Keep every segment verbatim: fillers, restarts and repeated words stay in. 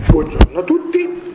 Buongiorno a tutti.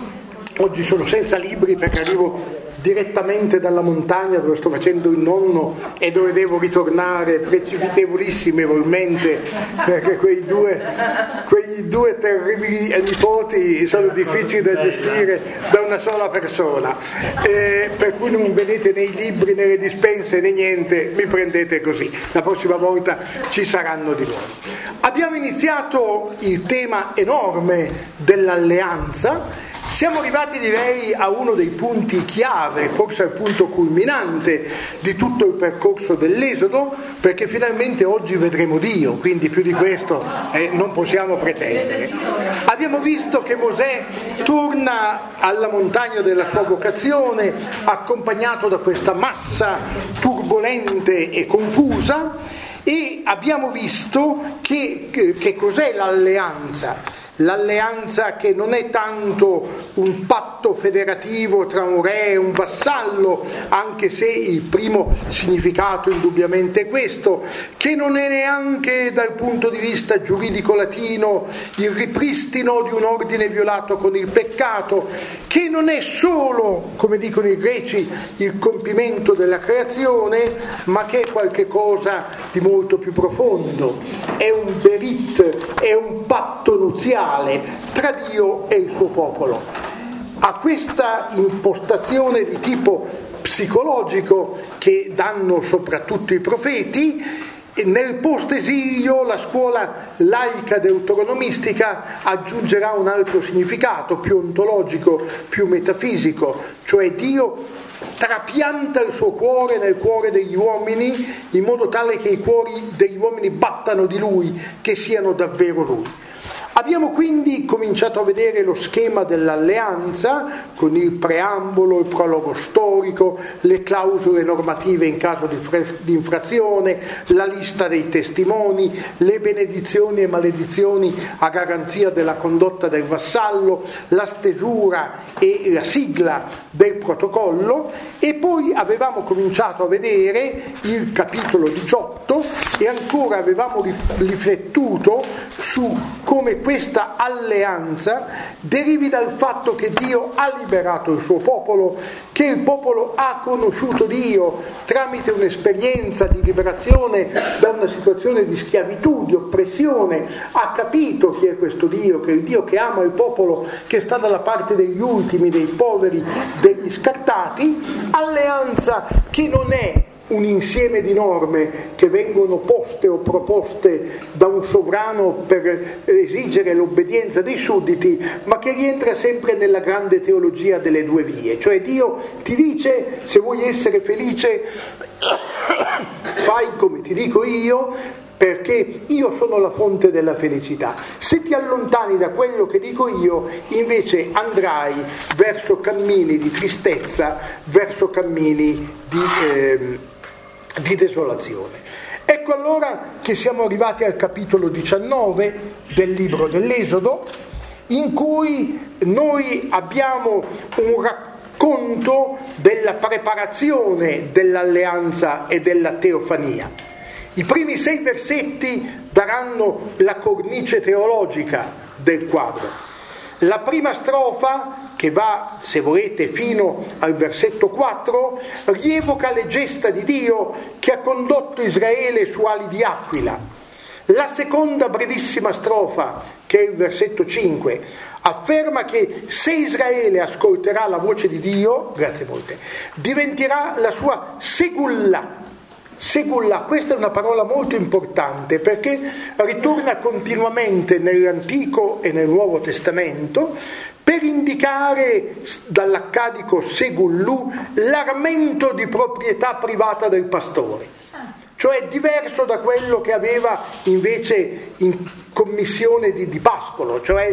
Oggi sono senza libri perché arrivo direttamente dalla montagna dove sto facendo il nonno e dove devo ritornare precipitevolissimamente perché quei due, quei due terribili nipoti sono difficili da gestire da una sola persona, eh, per cui non vedete né i libri né le dispense né niente, mi prendete così, la prossima volta ci saranno di loro. Abbiamo iniziato il tema enorme dell'alleanza. Siamo arrivati, direi, a uno dei punti chiave, forse al punto culminante di tutto il percorso dell'Esodo, perché finalmente oggi vedremo Dio, quindi più di questo eh, non possiamo pretendere. Abbiamo visto che Mosè torna alla montagna della sua vocazione, accompagnato da questa massa turbolente e confusa, e abbiamo visto che, che, che cos'è l'alleanza. L'alleanza che non è tanto un patto federativo tra un re e un vassallo, anche se il primo significato indubbiamente è questo, che non è neanche dal punto di vista giuridico latino il ripristino di un ordine violato con il peccato, che non è solo, come dicono i greci, il compimento della creazione, ma che è qualche cosa di molto più profondo. È un berit, è un patto nuziale tra Dio e il suo popolo. A questa impostazione di tipo psicologico che danno soprattutto i profeti, nel post-esilio la scuola laica deuteronomistica aggiungerà un altro significato più ontologico, più metafisico, cioè Dio trapianta il suo cuore nel cuore degli uomini in modo tale che i cuori degli uomini battano di Lui, che siano davvero Lui. Abbiamo quindi cominciato a vedere lo schema dell'alleanza con il preambolo, il prologo storico, le clausole normative in caso di, fre- di infrazione, la lista dei testimoni, le benedizioni e maledizioni a garanzia della condotta del vassallo, la stesura e la sigla del protocollo, e poi avevamo cominciato a vedere il capitolo diciotto e ancora avevamo riflettuto su come questa alleanza derivi dal fatto che Dio ha liberato il suo popolo, che il popolo ha conosciuto Dio tramite un'esperienza di liberazione da una situazione di schiavitù, di oppressione, ha capito chi è questo Dio, che è il Dio che ama il popolo, che sta dalla parte degli ultimi, dei poveri, degli scartati, alleanza che non è un insieme di norme che vengono poste o proposte da un sovrano per esigere l'obbedienza dei sudditi, ma che rientra sempre nella grande teologia delle due vie. Cioè Dio ti dice: se vuoi essere felice fai come ti dico io, perché io sono la fonte della felicità. Se ti allontani da quello che dico io, invece andrai verso cammini di tristezza, verso cammini di eh, di desolazione. Ecco allora che siamo arrivati al capitolo diciannove del libro dell'Esodo, in cui noi abbiamo un racconto della preparazione dell'alleanza e della teofania. I primi sei versetti daranno la cornice teologica del quadro. La prima strofa, che va, se volete, fino al versetto quattro, rievoca le gesta di Dio che ha condotto Israele su ali di aquila. La seconda brevissima strofa, che è il versetto cinque, afferma che se Israele ascolterà la voce di Dio, grazie molte, diventerà la sua segulla. Segulla, questa è una parola molto importante perché ritorna continuamente nell'Antico e nel Nuovo Testamento per indicare dall'accadico segullu l'armento di proprietà privata del pastore, cioè diverso da quello che aveva invece in commissione di, di pascolo, cioè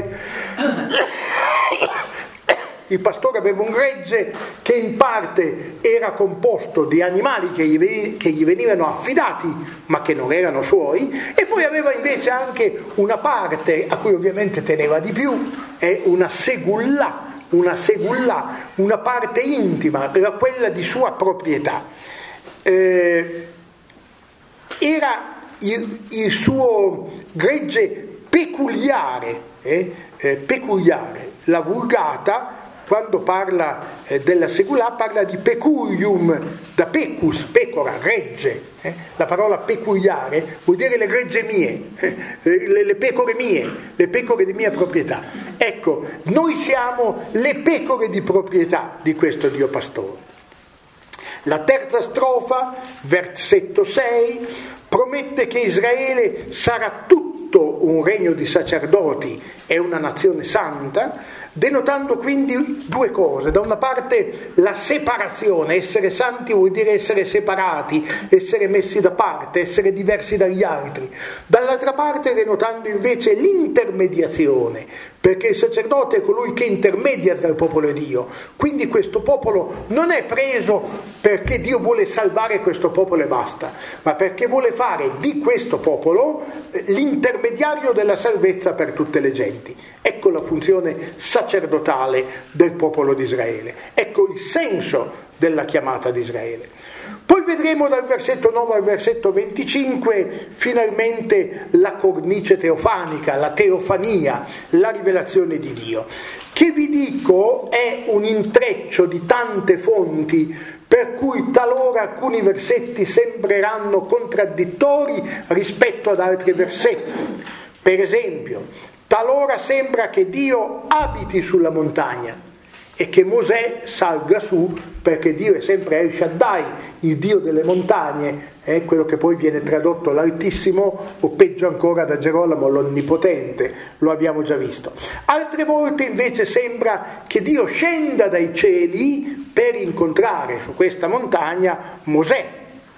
il pastore aveva un gregge che in parte era composto di animali che gli, che gli venivano affidati ma che non erano suoi, e poi aveva invece anche una parte a cui ovviamente teneva di più, è una segulla, una segulla, una parte intima, era quella di sua proprietà. Eh, era il, il suo gregge peculiare, eh, eh, peculiare. La Vulgata, quando parla eh, della segulà, parla di peculium, da pecus, pecora, regge. Eh? La parola peculiare vuol dire le gregge mie, eh, le, le pecore mie, le pecore di mia proprietà. Ecco, noi siamo le pecore di proprietà di questo Dio pastore. La terza strofa, versetto sei, promette che Israele sarà tutto un regno di sacerdoti e una nazione santa, denotando quindi due cose: da una parte la separazione, essere santi vuol dire essere separati, essere messi da parte, essere diversi dagli altri; dall'altra parte denotando invece l'intermediazione, perché il sacerdote è colui che intermedia tra il popolo e Dio. Quindi questo popolo non è preso perché Dio vuole salvare questo popolo e basta, ma perché vuole fare di questo popolo l'intermediario della salvezza per tutte le genti. Ecco la funzione sacerdotale del popolo di Israele, ecco il senso della chiamata di Israele. Poi vedremo dal versetto nove al versetto venticinque finalmente la cornice teofanica, la teofania, la rivelazione di Dio, che vi dico è un intreccio di tante fonti, per cui talora alcuni versetti sembreranno contraddittori rispetto ad altri versetti. Per esempio, talora sembra che Dio abiti sulla montagna e che Mosè salga su, perché Dio è sempre El Shaddai, il Dio delle montagne, è quello che poi viene tradotto l'Altissimo, o peggio ancora da Gerolamo, l'Onnipotente, lo abbiamo già visto. Altre volte invece sembra che Dio scenda dai cieli per incontrare su questa montagna Mosè.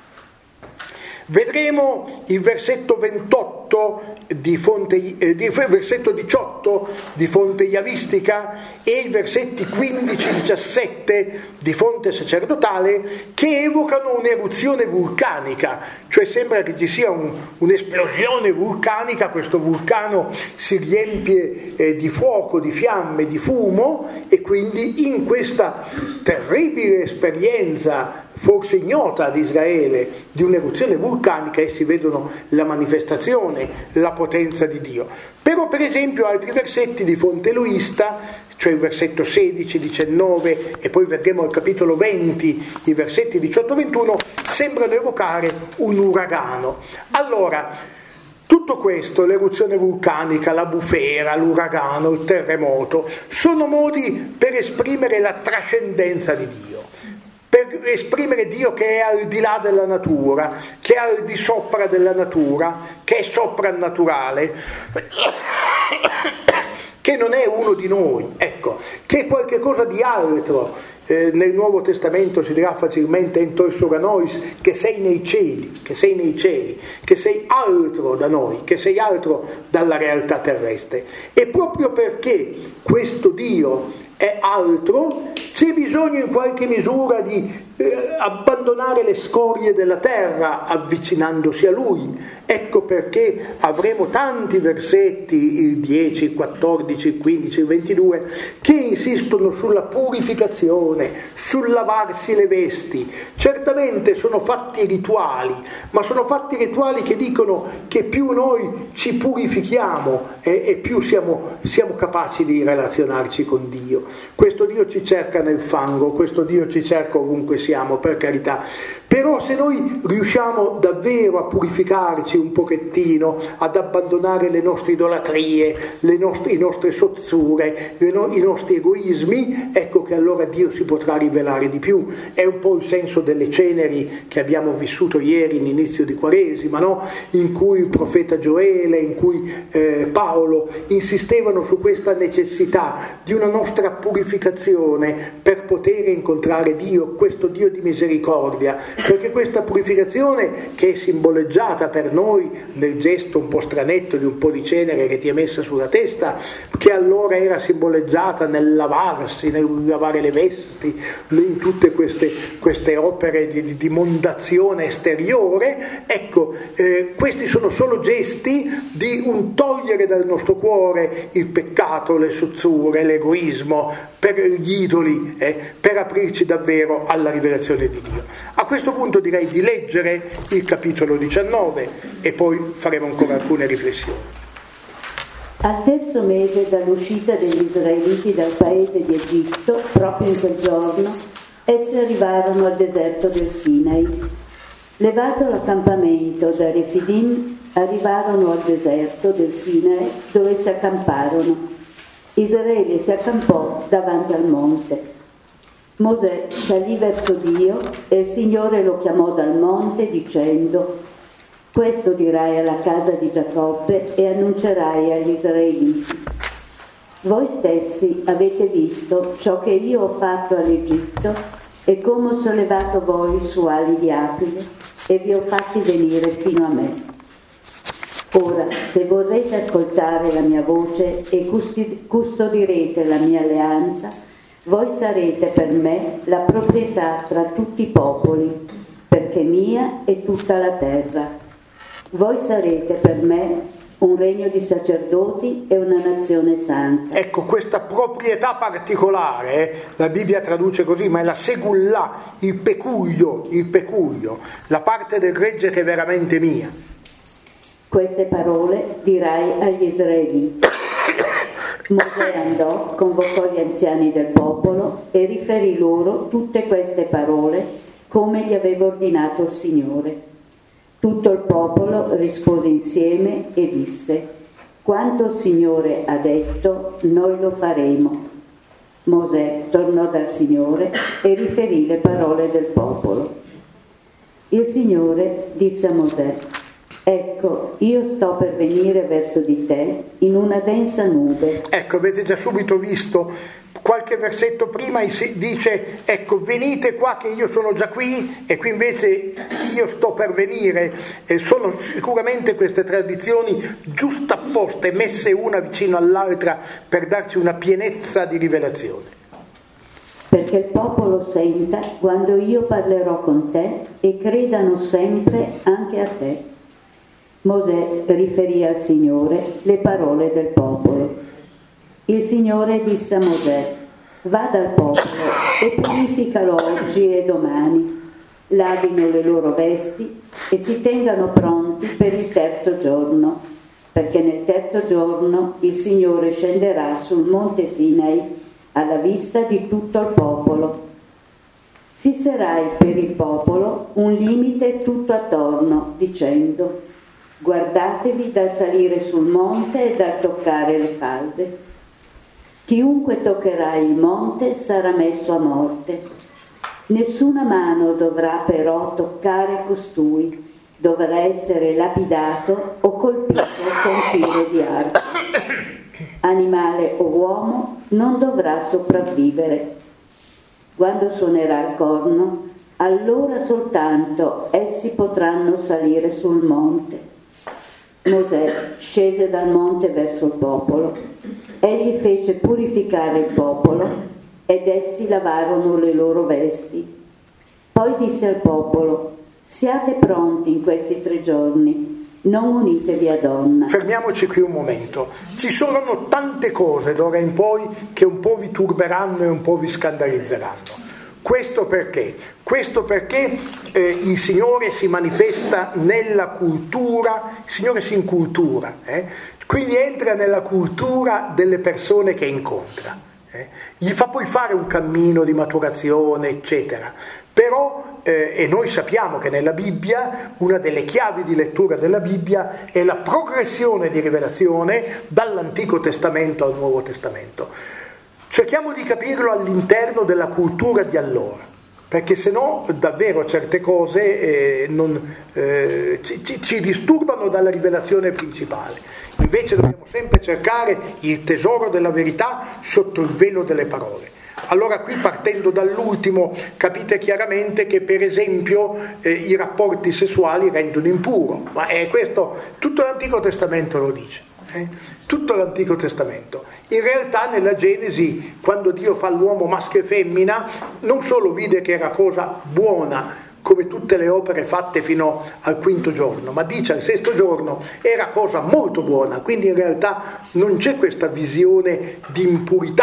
Vedremo il versetto ventotto di fonte, eh, di, versetto diciotto di fonte iavistica e i versetti quindici diciassette di fonte sacerdotale, che evocano un'eruzione vulcanica, cioè sembra che ci sia un, un'esplosione vulcanica, questo vulcano si riempie eh, di fuoco, di fiamme, di fumo, e quindi in questa terribile esperienza forse ignota ad Israele di un'eruzione vulcanica essi vedono la manifestazione, la potenza di Dio. Però per esempio altri versetti di fonte eloista, cioè il versetto sedici, diciannove e poi vedremo al capitolo venti i versetti diciotto ventuno, sembrano evocare un uragano. Allora, tutto questo, l'eruzione vulcanica, la bufera, l'uragano, il terremoto, sono modi per esprimere la trascendenza di Dio, per esprimere Dio che è al di là della natura, che è al di sopra della natura, che è soprannaturale, che non è uno di noi, ecco, che è qualche cosa di altro. Eh, nel Nuovo Testamento si dirà facilmente en toi sopra nois, che sei nei cieli, che sei nei cieli, che sei altro da noi, che sei altro dalla realtà terrestre. E proprio perché questo Dio è altro, c'è bisogno in qualche misura di eh, abbandonare le scorie della terra avvicinandosi a Lui. Ecco perché avremo tanti versetti, il dieci, il quattordici, il quindici, il ventidue, che insistono sulla purificazione, sul lavarsi le vesti. Certamente sono fatti rituali, ma sono fatti rituali che dicono che più noi ci purifichiamo e, e più siamo, siamo capaci di relazionarci con Dio. Questo Dio ci cerca nel fango, questo Dio ci cerca ovunque siamo, per carità. Però se noi riusciamo davvero a purificarci un pochettino, ad abbandonare le nostre idolatrie, le nostre, le nostre sozzure, le no, i nostri egoismi, ecco che allora Dio si potrà rivelare di più. È un po' il senso delle ceneri che abbiamo vissuto ieri in inizio di Quaresima, no? In cui il profeta Gioele, in cui eh, Paolo insistevano su questa necessità di una nostra purificazione per poter incontrare Dio, questo Dio di misericordia, perché questa purificazione, che è simboleggiata per noi nel gesto un po' stranetto di un po' di cenere che ti è messa sulla testa, che allora era simboleggiata nel lavarsi, nel lavare le vesti, in tutte queste, queste opere di, di, di mondazione esteriore, ecco, eh, questi sono solo gesti di un togliere dal nostro cuore il peccato, le sozzure, l'egoismo, per gli idoli, eh, per aprirci davvero alla rivelazione di Dio. A questo punto direi di leggere il capitolo diciannove e poi faremo ancora alcune riflessioni. Al terzo mese dall'uscita degli israeliti dal paese di Egitto, proprio in quel giorno, essi arrivarono al deserto del Sinai. Levato l'accampamento da Refidim, arrivarono al deserto del Sinai, dove si accamparono. Israele si accampò davanti al monte. Mosè salì verso Dio e il Signore lo chiamò dal monte dicendo: questo dirai alla casa di Giacobbe e annuncerai agli israeliti: voi stessi avete visto ciò che io ho fatto all'Egitto e come ho sollevato voi su ali di aquile e vi ho fatti venire fino a me. Ora, se vorrete ascoltare la mia voce e custodirete la mia alleanza, voi sarete per me la proprietà tra tutti i popoli, perché mia è tutta la terra. Voi sarete per me un regno di sacerdoti e una nazione santa. Ecco, questa proprietà particolare, la Bibbia traduce così, ma è la segullà, il pecuglio, il pecuglio, la parte del gregge che è veramente mia. Queste parole dirai agli israeliti. Mosè andò, convocò gli anziani del popolo e riferì loro tutte queste parole come gli aveva ordinato il Signore. Tutto il popolo rispose insieme e disse: quanto il Signore ha detto, noi lo faremo. Mosè tornò dal Signore e riferì le parole del popolo. Il Signore disse a Mosè: ecco, io sto per venire verso di te in una densa nube. Ecco, avete già subito visto, qualche versetto prima dice: ecco, venite qua che io sono già qui, e qui invece io sto per venire. E sono sicuramente queste tradizioni giustapposte, messe una vicino all'altra per darci una pienezza di rivelazione. Perché il popolo senta quando io parlerò con te e credano sempre anche a te. Mosè riferì al Signore le parole del popolo. Il Signore disse a Mosè: va dal popolo e purificalo oggi e domani, lavino le loro vesti e si tengano pronti per il terzo giorno, perché nel terzo giorno il Signore scenderà sul monte Sinai alla vista di tutto il popolo. Fisserai per il popolo un limite tutto attorno, dicendo: guardatevi dal salire sul monte e dal toccare le falde. Chiunque toccherà il monte sarà messo a morte. Nessuna mano dovrà però toccare costui, dovrà essere lapidato o colpito con filo di arco. Animale o uomo non dovrà sopravvivere. Quando suonerà il corno, allora soltanto essi potranno salire sul monte. Mosè scese dal monte verso il popolo. Egli fece purificare il popolo ed essi lavarono le loro vesti. Poi disse al popolo: siate pronti in questi tre giorni, non unitevi a donna. Fermiamoci qui un momento. Ci sono tante cose d'ora in poi che un po' vi turberanno e un po' vi scandalizzeranno. Questo perché? Questo perché eh, il Signore si manifesta nella cultura, il Signore si incultura, eh? Quindi entra nella cultura delle persone che incontra, eh? Gli fa poi fare un cammino di maturazione, eccetera. Però, eh, e noi sappiamo che nella Bibbia, una delle chiavi di lettura della Bibbia è la progressione di rivelazione dall'Antico Testamento al Nuovo Testamento. Cerchiamo di capirlo all'interno della cultura di allora, perché se no davvero certe cose eh, non, eh, ci, ci, ci disturbano dalla rivelazione principale. Invece dobbiamo sempre cercare il tesoro della verità sotto il velo delle parole. Allora qui, partendo dall'ultimo, capite chiaramente che per esempio eh, i rapporti sessuali rendono impuro, ma è questo, tutto l'Antico Testamento lo dice. Eh? Tutto l'Antico Testamento. In realtà nella Genesi, quando Dio fa l'uomo maschio e femmina, non solo vide che era cosa buona come tutte le opere fatte fino al quinto giorno, ma dice al sesto giorno era cosa molto buona, quindi in realtà non c'è questa visione di impurità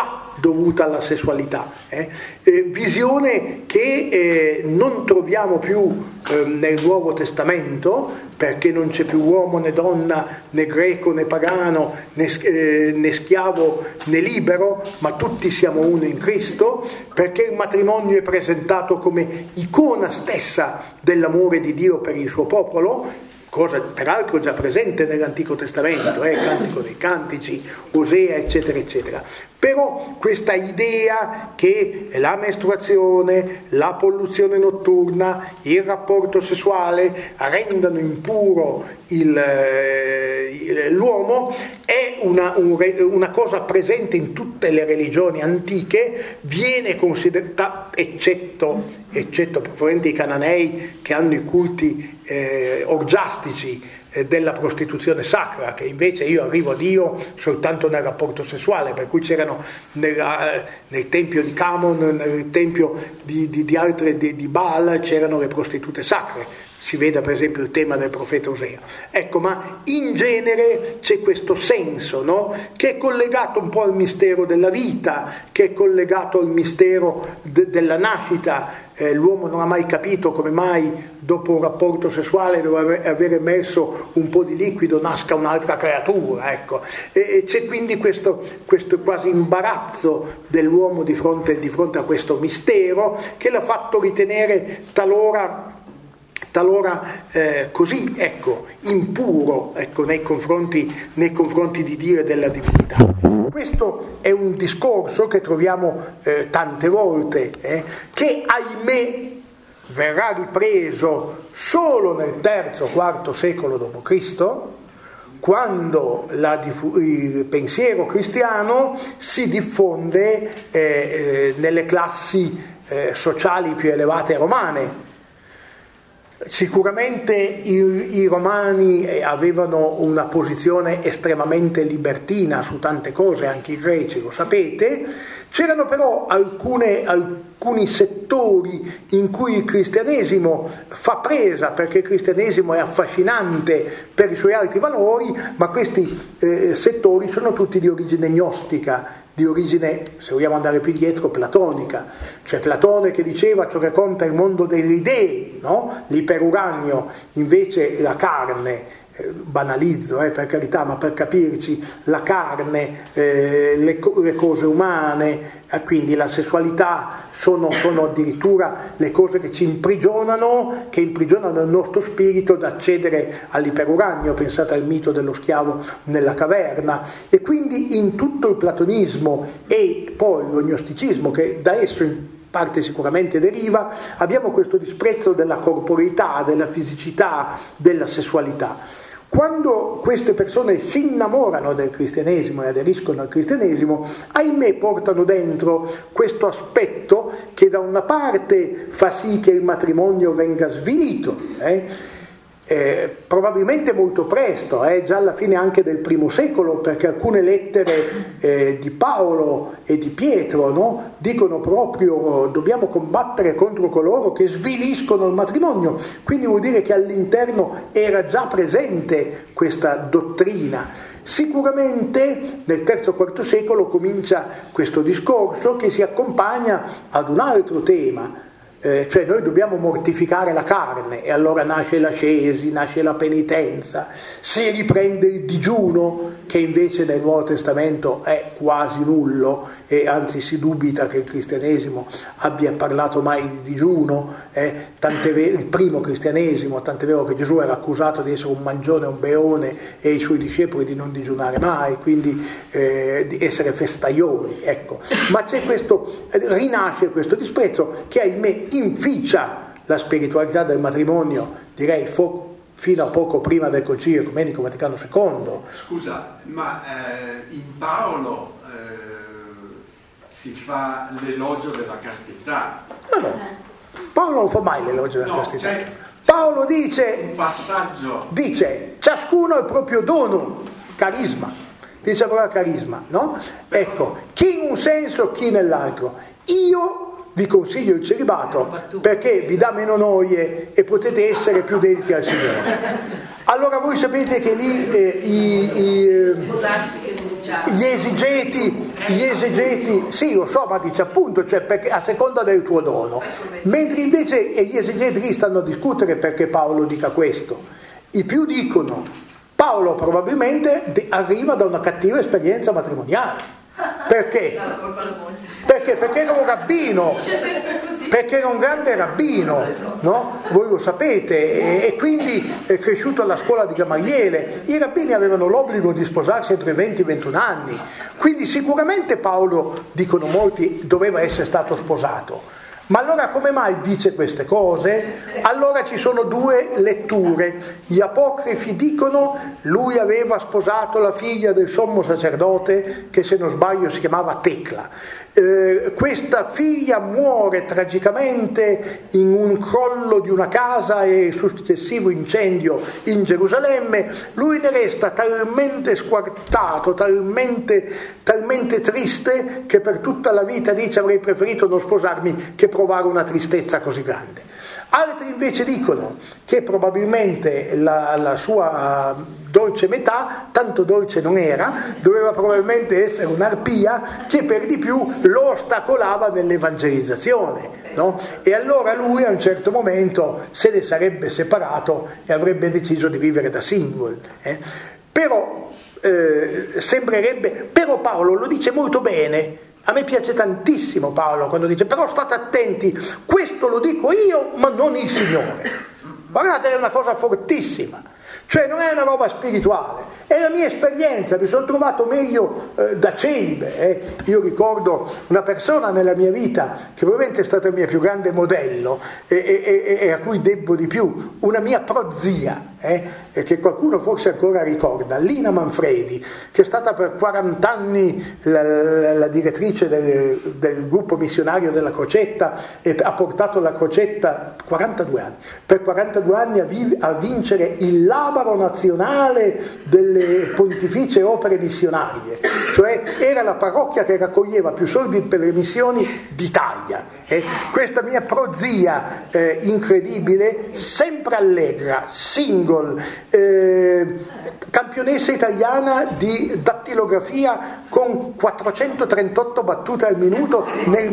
dovuta alla sessualità. Eh? Eh, visione che eh, non troviamo più eh, nel Nuovo Testamento, perché non c'è più uomo né donna, né greco né pagano, né, eh, né schiavo né libero, ma tutti siamo uno in Cristo, perché il matrimonio è presentato come icona stessa dell'amore di Dio per il suo popolo, cosa peraltro già presente nell'Antico Testamento, eh, Cantico dei Cantici, Osea, eccetera, eccetera. Però questa idea che la mestruazione, la polluzione notturna, il rapporto sessuale rendano impuro il, eh, l'uomo è una, un, una cosa presente in tutte le religioni antiche, viene considerata, eccetto, eccetto probabilmente i cananei che hanno i culti eh, orgiastici, della prostituzione sacra, che invece io arrivo a Dio soltanto nel rapporto sessuale, per cui c'erano nella, nel tempio di Camon, nel tempio di, di, di altre di, di Baal c'erano le prostitute sacre, si veda per esempio il tema del profeta Osea. Ecco, ma in genere c'è questo senso, no? Che è collegato un po' al mistero della vita, che è collegato al mistero de, della nascita. Eh, l'uomo non ha mai capito come mai dopo un rapporto sessuale dove aver emerso un po' di liquido nasca un'altra creatura, ecco. E, e c'è quindi questo, questo quasi imbarazzo dell'uomo di fronte, di fronte a questo mistero che l'ha fatto ritenere talora talora eh, così, ecco, impuro, ecco, nei confronti, nei confronti di Dio e della divinità. Questo è un discorso che troviamo eh, tante volte, eh, che ahimè verrà ripreso solo nel terzo quarto secolo dopo Cristo, quando la, il pensiero cristiano si diffonde eh, eh, nelle classi eh, sociali più elevate romane. Sicuramente i, i romani avevano una posizione estremamente libertina su tante cose, anche i greci, lo sapete. C'erano però alcune, alcuni settori in cui il cristianesimo fa presa, perché il cristianesimo è affascinante per i suoi alti valori, ma questi eh, settori sono tutti di origine gnostica, di origine, se vogliamo andare più indietro, platonica. Cioè Platone che diceva ciò che conta è il mondo delle idee, no? L'iperuranio, invece la carne, eh, banalizzo eh, per carità, ma per capirci, la carne, eh, le, le cose umane, eh, quindi la sessualità sono, sono addirittura le cose che ci imprigionano, che imprigionano il nostro spirito ad accedere all'iperuranio. Pensate al mito dello schiavo nella caverna. E quindi in tutto il platonismo e poi lo gnosticismo, che da esso in parte sicuramente deriva, abbiamo questo disprezzo della corporeità, della fisicità, della sessualità. Quando queste persone si innamorano del cristianesimo e aderiscono al cristianesimo, ahimè portano dentro questo aspetto che da una parte fa sì che il matrimonio venga svilito, eh? Eh, probabilmente molto presto, eh, già alla fine anche del primo secolo, perché alcune lettere eh, di Paolo e di Pietro, no, dicono proprio dobbiamo combattere contro coloro che sviliscono il matrimonio, quindi vuol dire che all'interno era già presente questa dottrina. Sicuramente nel terzo quarto secolo comincia questo discorso che si accompagna ad un altro tema. Eh, cioè noi dobbiamo mortificare la carne, e allora nasce l'ascesi, nasce la penitenza, si riprende il digiuno, che invece nel Nuovo Testamento è quasi nullo, e anzi si dubita che il cristianesimo abbia parlato mai di digiuno, eh, tant'è vero, il primo cristianesimo, tant'è vero che Gesù era accusato di essere un mangione, un beone, e i suoi discepoli di non digiunare mai, quindi eh, di essere festaioli, ecco. Ma c'è questo, rinasce questo disprezzo che ahimè inficia la spiritualità del matrimonio, direi fo- fino a poco prima del Concilio Ecumenico Vaticano secondo. Scusa, ma eh, in Paolo eh, si fa l'elogio della castità. No, no. Paolo non fa mai l'elogio della no, castità. C'è Paolo dice, un passaggio. Dice, ciascuno ha il proprio dono, carisma. Dice la parola carisma, no? Ecco, chi in un senso, chi nell'altro. Io vi consiglio il celibato perché vi dà meno noie e potete essere più dediti al Signore. Allora voi sapete che lì eh, i, i, sposarsi che bruciare. gli esegeti, gli esegeti, sì lo so, ma dice appunto, cioè perché, a seconda del tuo dono, mentre invece gli esegeti lì stanno a discutere perché Paolo dica questo. I più dicono Paolo probabilmente arriva da una cattiva esperienza matrimoniale. Perché? Perché? Perché era un rabbino, perché era un grande rabbino, no? Voi lo sapete, e quindi è cresciuto alla scuola di Gamaliele. I rabbini avevano l'obbligo di sposarsi entro i venti ventuno anni, quindi sicuramente Paolo, dicono molti, doveva essere stato sposato. Ma allora come mai dice queste cose? Allora ci sono due letture. Gli apocrifi dicono lui aveva sposato la figlia del sommo sacerdote, che se non sbaglio si chiamava Tecla. Eh, questa figlia muore tragicamente in un crollo di una casa e successivo incendio in Gerusalemme. Lui ne resta talmente squartato, talmente, talmente triste, che per tutta la vita dice avrei preferito non sposarmi che provare una tristezza così grande. Altri invece dicono che probabilmente la, la sua dolce metà, tanto dolce non era, doveva probabilmente essere un'arpia che per di più lo ostacolava nell'evangelizzazione, no? E allora lui a un certo momento se ne sarebbe separato e avrebbe deciso di vivere da single. Eh? Però eh, sembrerebbe, però Paolo lo dice molto bene. A me piace tantissimo Paolo quando dice però state attenti, questo lo dico io ma non il Signore. Guardate, è una cosa fortissima, cioè non è una roba spirituale, è la mia esperienza, mi sono trovato meglio eh, da celibe. Eh. Io ricordo una persona nella mia vita che probabilmente è stata il mio più grande modello e, e, e a cui debbo di più, una mia prozia, eh, che qualcuno forse ancora ricorda, Lina Manfredi, che è stata per quaranta anni la, la, la direttrice del, del gruppo missionario della Crocetta e ha portato la Crocetta quarantadue anni, per quarantadue anni a, vi, a vincere il labaro nazionale delle pontificie opere missionarie, cioè era la parrocchia che raccoglieva più soldi per le missioni d'Italia. Eh, questa mia prozia eh, incredibile, sempre allegra, single, eh, campionessa italiana di dattilografia con quattrocentotrentotto battute al minuto nel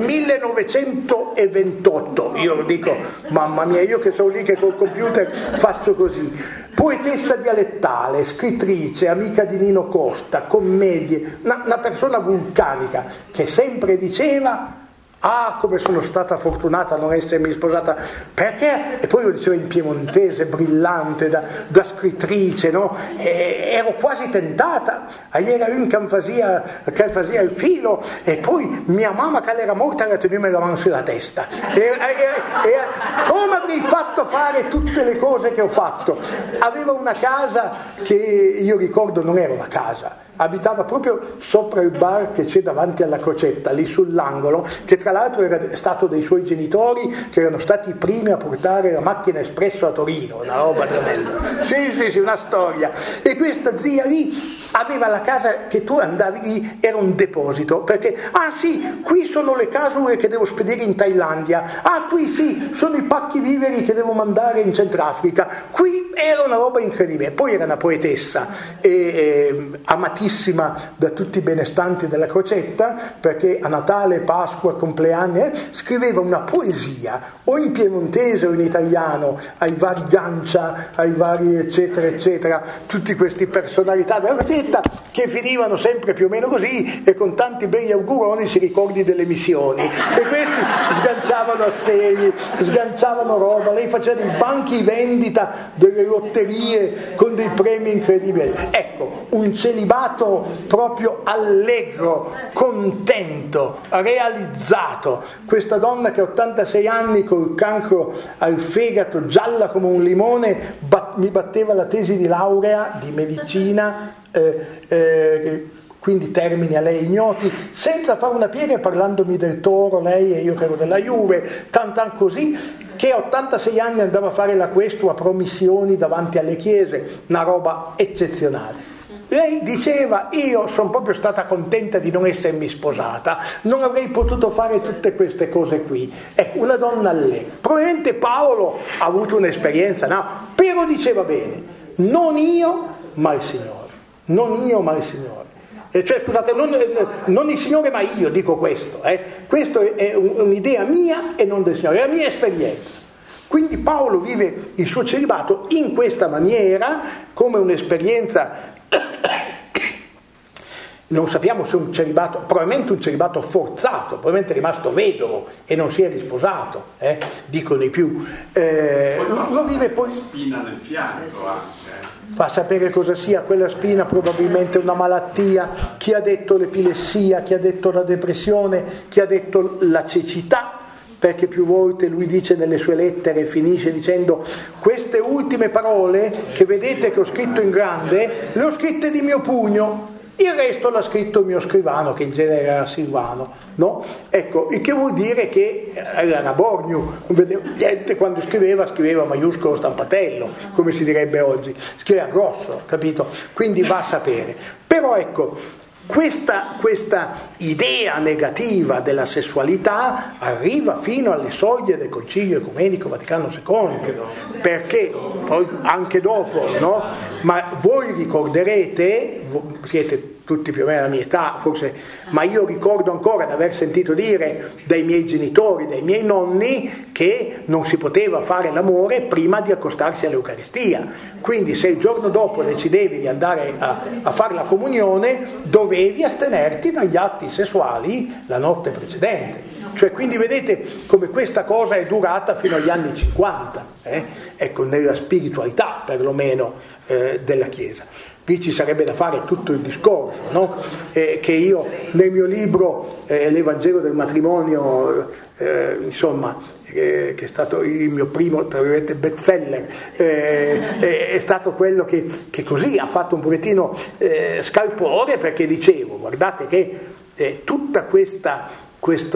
millenovecentoventotto. Io lo dico, mamma mia, io che sono lì che col computer faccio così. Poetessa dialettale, scrittrice, amica di Nino Costa, commedie, una, una persona vulcanica che sempre diceva ah, come sono stata fortunata a non essermi sposata, perché? E poi lo diceva in piemontese, brillante, da, da scrittrice, no? E ero quasi tentata, ieri ero in Canfasia, Canfasia il filo, e poi mia mamma che era morta era tenuta la mano sulla testa. E, e, e, come avrei fatto fare tutte le cose che ho fatto? Aveva una casa che io ricordo non era una casa, abitava proprio sopra il bar che c'è davanti alla Crocetta, lì sull'angolo, che tra l'altro era stato dei suoi genitori che erano stati i primi a portare la macchina espresso a Torino, una roba tremenda. Sì, sì, sì, una storia. E questa zia lì aveva la casa che tu andavi lì, era un deposito, perché, ah sì, qui sono le capsule che devo spedire in Thailandia, ah qui sì, sono i pacchi viveri che devo mandare in Centrafrica, qui era una roba incredibile. Poi era una poetessa e, e, amatissima da tutti i benestanti della Crocetta, perché a Natale, Pasqua, compleanni eh, scriveva una poesia o in piemontese o in italiano ai vari Gancia, ai vari eccetera eccetera, tutti questi personalità della Crocetta che finivano sempre più o meno così e con tanti begli auguroni si ricordi delle missioni, e questi sganciavano assegni, sganciavano roba, lei faceva dei banchi vendita delle lotterie con dei premi incredibili. Ecco, un celibato proprio allegro, contento, realizzato. Questa donna che a ottantasei anni col cancro al fegato, gialla come un limone, bat- mi batteva la tesi di laurea di medicina, eh, eh, quindi termini a lei ignoti, senza fare una piega, parlandomi del Toro, lei e io che ero della Juve, tan tan così, che a ottantasei anni andava a fare la questua a promissioni davanti alle chiese, una roba eccezionale. Lei diceva, io sono proprio stata contenta di non essermi sposata, non avrei potuto fare tutte queste cose qui. Ecco, una donna allegra. Probabilmente Paolo ha avuto un'esperienza, no? Però diceva bene, non io ma il Signore, non io ma il Signore. Eh, cioè, scusate, non, non il Signore ma io dico questo, eh. Questo è un'idea mia e non del Signore, è la mia esperienza. Quindi Paolo vive il suo celibato in questa maniera, come un'esperienza, non sappiamo se un celibato, probabilmente un celibato forzato, probabilmente è rimasto vedovo e non si è risposato, eh, dicono i più. Eh, poi lo vive poi... spina nel fianco anche. Fa sapere cosa sia quella spina, probabilmente una malattia, chi ha detto l'epilessia, chi ha detto la depressione, chi ha detto la cecità, perché più volte lui dice nelle sue lettere, finisce dicendo: queste ultime parole che vedete che ho scritto in grande, le ho scritte di mio pugno, il resto l'ha scritto il mio scrivano, che in genere era Silvano, no? Ecco, il che vuol dire che era Borgnu, non vedeva niente quando scriveva, scriveva maiuscolo stampatello, come si direbbe oggi, scriveva grosso, capito? Quindi va a sapere. Però ecco, Questa, questa idea negativa della sessualità arriva fino alle soglie del Concilio Ecumenico Vaticano secondo, perché poi anche dopo, no? Ma voi ricorderete, siete tutti più o meno alla mia età, forse, ma io ricordo ancora di aver sentito dire dai miei genitori, dai miei nonni, che non si poteva fare l'amore prima di accostarsi all'Eucaristia. Quindi se il giorno dopo decidevi di andare a, a fare la comunione, dovevi astenerti dagli atti sessuali la notte precedente. Cioè, quindi vedete come questa cosa è durata fino agli anni cinquanta, eh? Ecco, nella spiritualità perlomeno eh, della Chiesa. Qui ci sarebbe da fare tutto il discorso, no? Eh, che io nel mio libro eh, l'Evangelo del matrimonio, eh, insomma, eh, che è stato il mio primo, tra virgolette, bestseller, eh, è stato quello che, che così ha fatto un pochettino eh, scalpore, perché dicevo, guardate che eh, tutta questa questa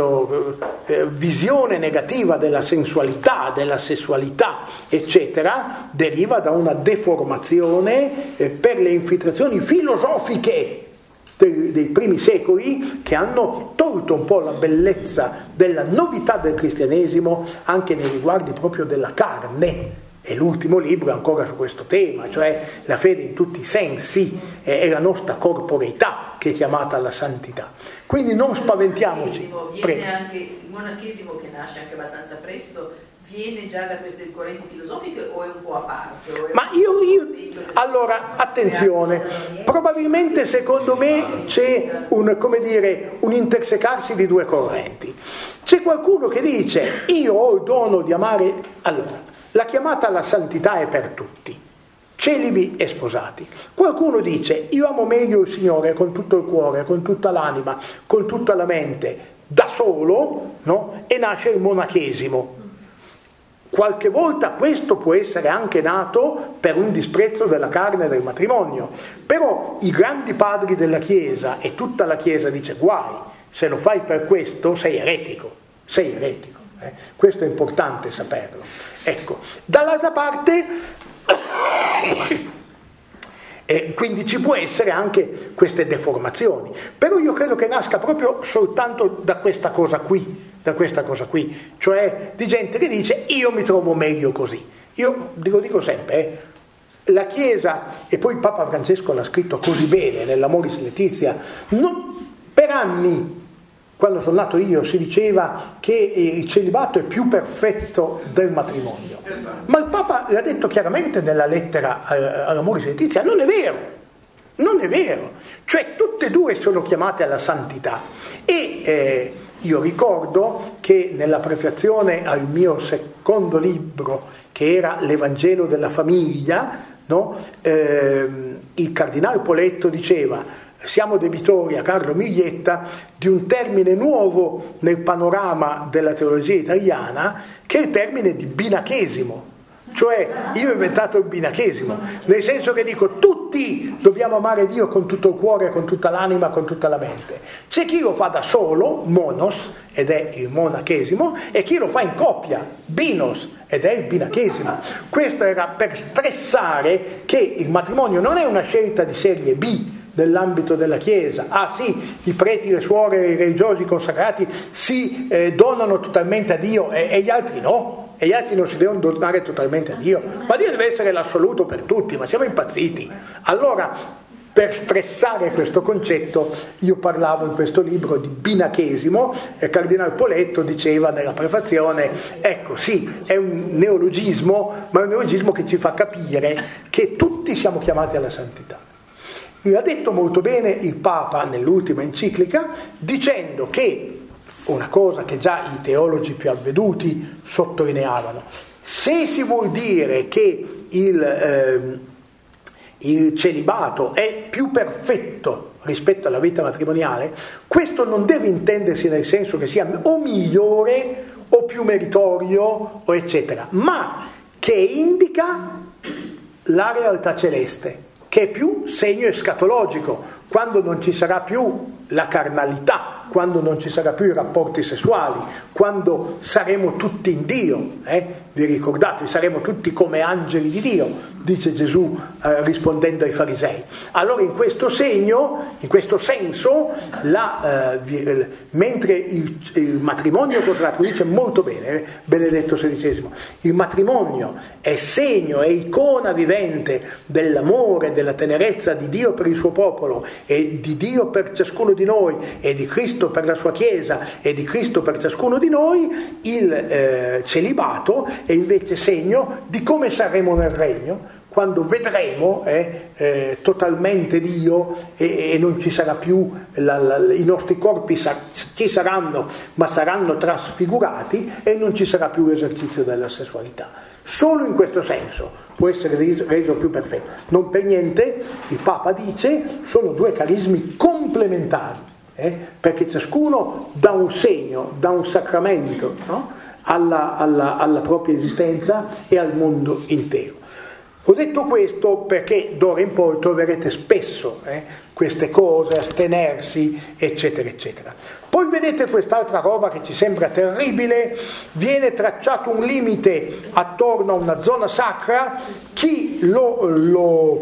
eh, visione negativa della sensualità, della sessualità, eccetera, deriva da una deformazione eh, per le infiltrazioni filosofiche dei, dei primi secoli, che hanno tolto un po' la bellezza della novità del cristianesimo anche nei riguardi proprio della carne. E l'ultimo libro è ancora su questo tema, cioè la fede in tutti i sensi è la nostra corporeità che è chiamata alla santità. Quindi non spaventiamoci. Viene anche, il monachesimo, che nasce anche abbastanza presto, viene già da queste correnti filosofiche o è un po' a parte? Ma io, io allora, attenzione, probabilmente secondo me c'è un, come dire, un intersecarsi di due correnti. C'è qualcuno che dice: io ho il dono di amare. Allora, la chiamata alla santità è per tutti, celibi e sposati. Qualcuno dice: io amo meglio il Signore con tutto il cuore, con tutta l'anima, con tutta la mente, da solo, no? E nasce il monachesimo. Qualche volta questo può essere anche nato per un disprezzo della carne e del matrimonio, però i grandi padri della Chiesa e tutta la Chiesa dice: guai, se lo fai per questo sei eretico, sei eretico. Eh? Questo è importante saperlo. Ecco, dall'altra parte, eh, quindi ci può essere anche queste deformazioni, però io credo che nasca proprio soltanto da questa cosa qui, da questa cosa qui, cioè di gente che dice: io mi trovo meglio così. Io dico, dico sempre, eh, la Chiesa, e poi Papa Francesco l'ha scritto così bene nell'Amoris Laetitia, non, per anni, quando sono nato io, si diceva che il celibato è più perfetto del matrimonio. Ma il Papa l'ha detto chiaramente nella lettera all'Amoris Laetitia: non è vero, non è vero. Cioè tutte e due sono chiamate alla santità. E eh, io ricordo che nella prefazione al mio secondo libro, che era l'Evangelo della famiglia, no? eh, il Cardinale Poletto diceva: siamo debitori a Carlo Miglietta di un termine nuovo nel panorama della teologia italiana, che è il termine di binachesimo. Cioè, io ho inventato il binachesimo, nel senso che dico: tutti dobbiamo amare Dio con tutto il cuore, con tutta l'anima, con tutta la mente. C'è chi lo fa da solo, monos, ed è il monachesimo, e chi lo fa in coppia, binos, ed è il binachesimo. Questo era per stressare che il matrimonio non è una scelta di serie B nell'ambito della Chiesa. Ah sì, i preti, le suore, i religiosi consacrati si eh, donano totalmente a Dio e, e gli altri no, e gli altri non si devono donare totalmente a Dio, ma Dio deve essere l'assoluto per tutti, ma siamo impazziti. Allora Per stressare questo concetto io parlavo in questo libro di binachesimo e Cardinal Poletto diceva nella prefazione, ecco sì, è un neologismo, ma è un neologismo che ci fa capire che tutti siamo chiamati alla santità. Mi ha detto molto bene il Papa nell'ultima enciclica dicendo che una cosa che già i teologi più avveduti sottolineavano, se si vuol dire che il... Eh, il celibato è più perfetto rispetto alla vita matrimoniale, questo non deve intendersi nel senso che sia o migliore o più meritorio o eccetera, ma che indica la realtà celeste, che è più segno escatologico, quando non ci sarà più la carnalità, quando non ci sarà più i rapporti sessuali, quando saremo tutti in Dio, eh? Vi ricordate, saremo tutti come angeli di Dio, dice Gesù eh, rispondendo ai farisei. Allora in questo segno, in questo senso, la, eh, mentre il, il matrimonio contratto dice molto bene, eh, Benedetto sedicesimo, il matrimonio è segno, è icona vivente dell'amore, della tenerezza di Dio per il suo popolo e di Dio per ciascuno di noi e di Cristo per la sua Chiesa e di Cristo per ciascuno di noi, il eh, celibato è invece segno di come saremo nel regno, quando vedremo eh, eh, totalmente Dio e, e non ci sarà più, la, la, i nostri corpi sa, ci saranno, ma saranno trasfigurati e non ci sarà più l'esercizio della sessualità. Solo in questo senso può essere reso più perfetto. Non per niente il Papa dice sono due carismi complementari, eh, perché ciascuno dà un segno, dà un sacramento, no? alla, alla, alla propria esistenza e al mondo intero. Ho detto questo perché d'ora in poi troverete spesso eh, queste cose, astenersi, eccetera, eccetera. Poi vedete quest'altra roba che ci sembra terribile, viene tracciato un limite attorno a una zona sacra, chi lo, lo,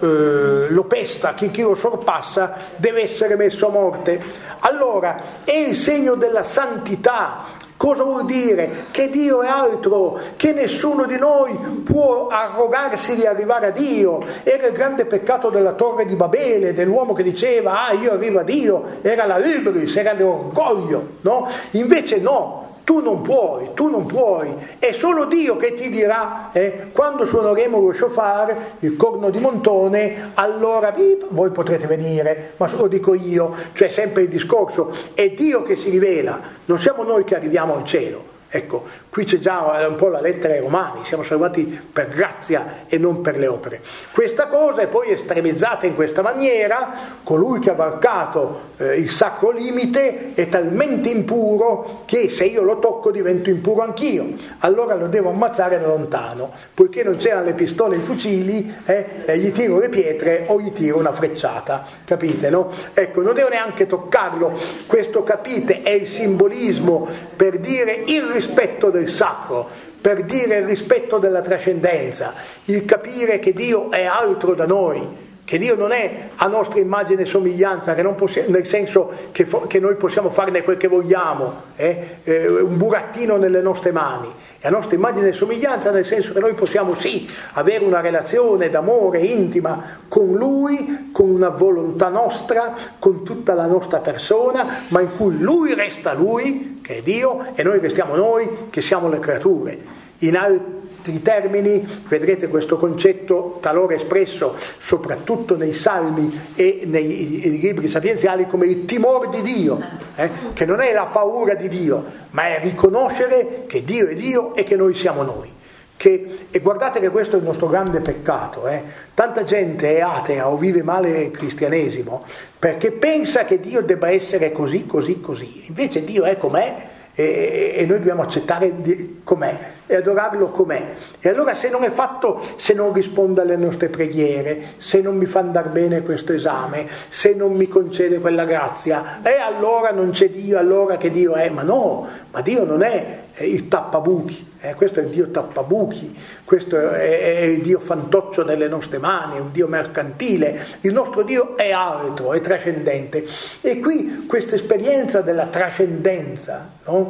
eh, lo pesta, chi, chi lo sorpassa deve essere messo a morte. Allora, è il segno della santità. Cosa vuol dire? Che Dio è altro, che nessuno di noi può arrogarsi di arrivare a Dio. Era il grande peccato della Torre di Babele, dell'uomo che diceva ah io arrivo a Dio, era la hybris, era l'orgoglio, no? Invece no, tu non puoi, tu non puoi, è solo Dio che ti dirà eh, quando suoneremo lo shofar, il corno di montone, allora bip, voi potrete venire, ma lo dico io, cioè sempre il discorso, è Dio che si rivela, non siamo noi che arriviamo al cielo. Ecco, qui c'è già un po' la lettera ai Romani, siamo salvati per grazia e non per le opere. Questa cosa è poi estremizzata in questa maniera, colui che ha varcato eh, il sacro limite è talmente impuro che se io lo tocco divento impuro anch'io, allora lo devo ammazzare da lontano, poiché non c'erano le pistole e i fucili, eh, e gli tiro le pietre o gli tiro una frecciata, capite, no? Ecco, non devo neanche toccarlo, questo capite è il simbolismo per dire il rispetto del sacro, per dire il rispetto della trascendenza, il capire che Dio è altro da noi, che Dio non è a nostra immagine e somiglianza, che non possiamo, nel senso che, che noi possiamo farne quel che vogliamo, eh? Eh, un burattino nelle nostre mani, è a nostra immagine e somiglianza nel senso che noi possiamo sì avere una relazione d'amore intima con Lui, con una volontà nostra, con tutta la nostra persona, ma in cui Lui resta Lui, che è Dio, e noi restiamo noi, che siamo le creature. In altri termini, vedrete questo concetto talora espresso soprattutto nei salmi e nei, nei libri sapienziali come il timore di Dio, eh? Che non è la paura di Dio, ma è riconoscere che Dio è Dio e che noi siamo noi. Che, e guardate che questo è il nostro grande peccato, eh? Tanta gente è atea o vive male il cristianesimo perché pensa che Dio debba essere così, così, così. Invece Dio è com'è e, e noi dobbiamo accettare di, com'è e adorarlo com'è. E allora se non è fatto, se non risponde alle nostre preghiere, se non mi fa andare bene questo esame, se non mi concede quella grazia, e allora non c'è Dio, allora che Dio è? Ma no, ma Dio non è il tappabuchi, eh, questo è il Dio tappabuchi, questo è, è il Dio fantoccio nelle nostre mani, è un Dio mercantile, il nostro Dio è altro, è trascendente. E qui questa esperienza della trascendenza, no?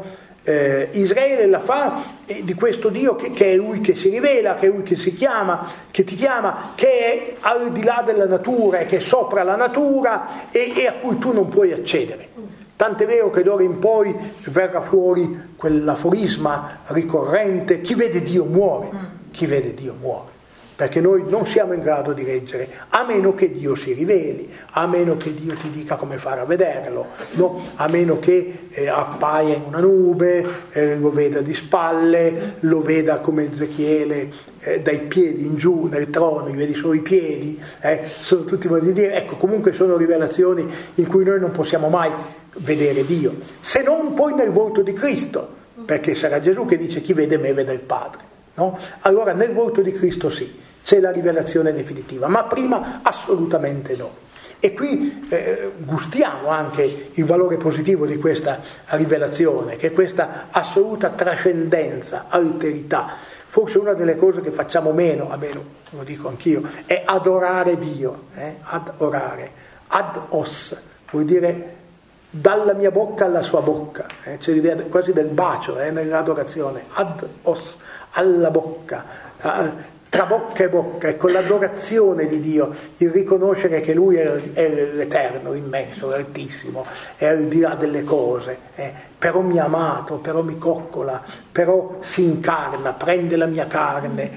eh, Israele la fa eh, di questo Dio che, che è Lui che si rivela, che è Lui che si chiama, che ti chiama, che è al di là della natura e che è sopra la natura e, e a cui tu non puoi accedere. Tant'è vero che d'ora in poi verrà fuori quell'aforisma ricorrente: chi vede Dio muore, chi vede Dio muore. Perché noi non siamo in grado di leggere, a meno che Dio si riveli, a meno che Dio ti dica come fare a vederlo, no? A meno che eh, appaia in una nube, eh, lo veda di spalle, lo veda come Ezechiele eh, dai piedi in giù nel trono, gli vedi solo i piedi, eh, sono tutti modi di dire. Ecco, comunque sono rivelazioni in cui noi non possiamo mai vedere Dio, se non poi nel volto di Cristo, perché sarà Gesù che dice: chi vede me vede il Padre, no? Allora nel volto di Cristo sì, c'è la rivelazione definitiva, ma prima assolutamente no. E qui eh, gustiamo anche il valore positivo di questa rivelazione, che è questa assoluta trascendenza, alterità. Forse una delle cose che facciamo meno, almeno lo dico anch'io, è adorare Dio, eh? adorare, ad os, vuol dire dalla mia bocca alla sua bocca, eh? C'è l'idea quasi del bacio eh? nell'adorazione, ad os, alla bocca, eh? tra bocca e bocca, e con l'adorazione di Dio, il riconoscere che Lui è, è l'Eterno, l'immenso, l'Altissimo, è al di là delle cose, eh, però mi ha amato, però mi coccola, però si incarna, prende la mia carne,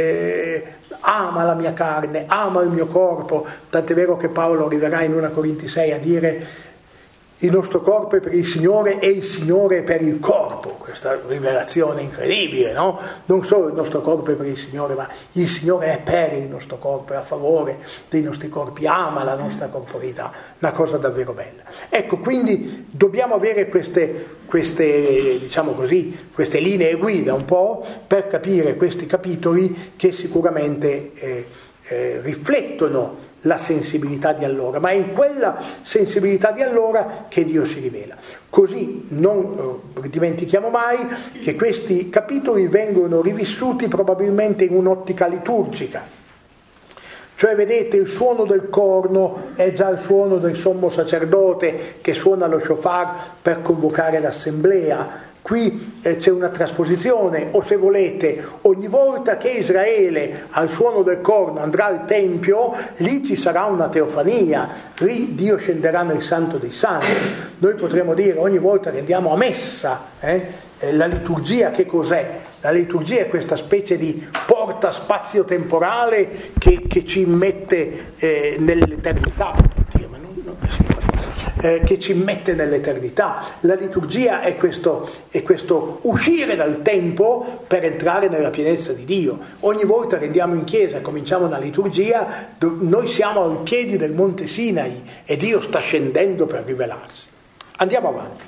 eh, ama la mia carne, ama il mio corpo, tant'è vero che Paolo arriverà in prima Corinzi sei a dire: il nostro corpo è per il Signore e il Signore è per il corpo. Questa rivelazione incredibile, no? Non solo il nostro corpo è per il Signore, ma il Signore è per il nostro corpo, è a favore dei nostri corpi, ama la nostra corporeità, una cosa davvero bella. Ecco, quindi dobbiamo avere queste, queste, diciamo così, queste linee guida un po' per capire questi capitoli che sicuramente eh, eh, riflettono la sensibilità di allora, ma è in quella sensibilità di allora che Dio si rivela. Così non eh, dimentichiamo mai che questi capitoli vengono rivissuti probabilmente in un'ottica liturgica. Cioè, vedete, il suono del corno è già il suono del sommo sacerdote che suona lo shofar per convocare l'assemblea. Qui eh, c'è una trasposizione, o se volete, ogni volta che Israele al suono del corno andrà al Tempio, lì ci sarà una teofania, lì Dio scenderà nel Santo dei Santi. Noi potremmo dire ogni volta che andiamo a messa, eh, eh, la liturgia che cos'è? La liturgia è questa specie di porta spazio-temporale che, che ci immette eh, nell'eternità. Dio, ma non, non Eh, che ci mette nell'eternità. La liturgia è questo, è questo uscire dal tempo per entrare nella pienezza di Dio. Ogni volta che andiamo in chiesa e cominciamo una liturgia, noi siamo ai piedi del Monte Sinai e Dio sta scendendo per rivelarsi. Andiamo avanti.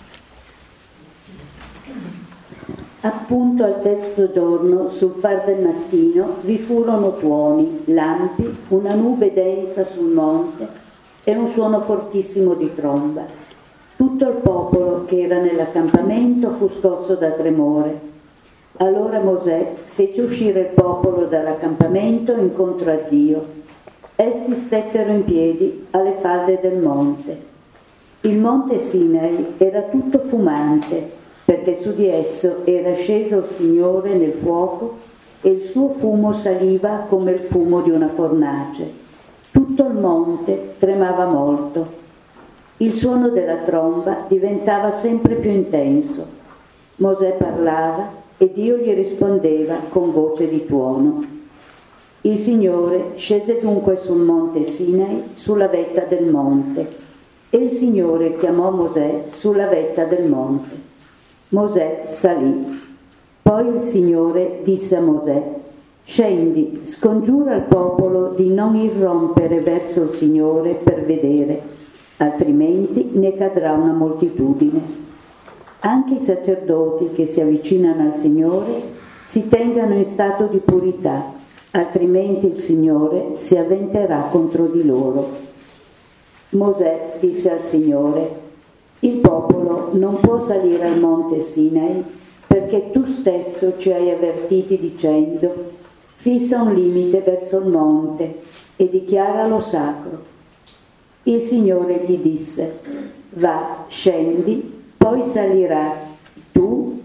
Appunto al terzo giorno, sul far del mattino, vi furono tuoni, lampi, una nube densa sul monte e un suono fortissimo di tromba. Tutto il popolo che era nell'accampamento fu scosso da tremore. Allora Mosè fece uscire il popolo dall'accampamento incontro a Dio. Essi stettero in piedi alle falde del monte. Il monte Sinai era tutto fumante, perché su di esso era sceso il Signore nel fuoco e il suo fumo saliva come il fumo di una fornace. Tutto il monte tremava molto. Il suono della tromba diventava sempre più intenso. Mosè parlava e Dio gli rispondeva con voce di tuono. Il Signore scese dunque sul monte Sinai, sulla vetta del monte, e il Signore chiamò Mosè sulla vetta del monte. Mosè salì. Poi il Signore disse a Mosè: scendi, scongiura il popolo di non irrompere verso il Signore per vedere, altrimenti ne cadrà una moltitudine. Anche i sacerdoti che si avvicinano al Signore si tengano in stato di purità, altrimenti il Signore si avventerà contro di loro. Mosè disse al Signore: il popolo non può salire al monte Sinai, perché tu stesso ci hai avvertiti dicendo: fissa un limite verso il monte e dichiaralo sacro. Il Signore gli disse: va, scendi, poi salirai tu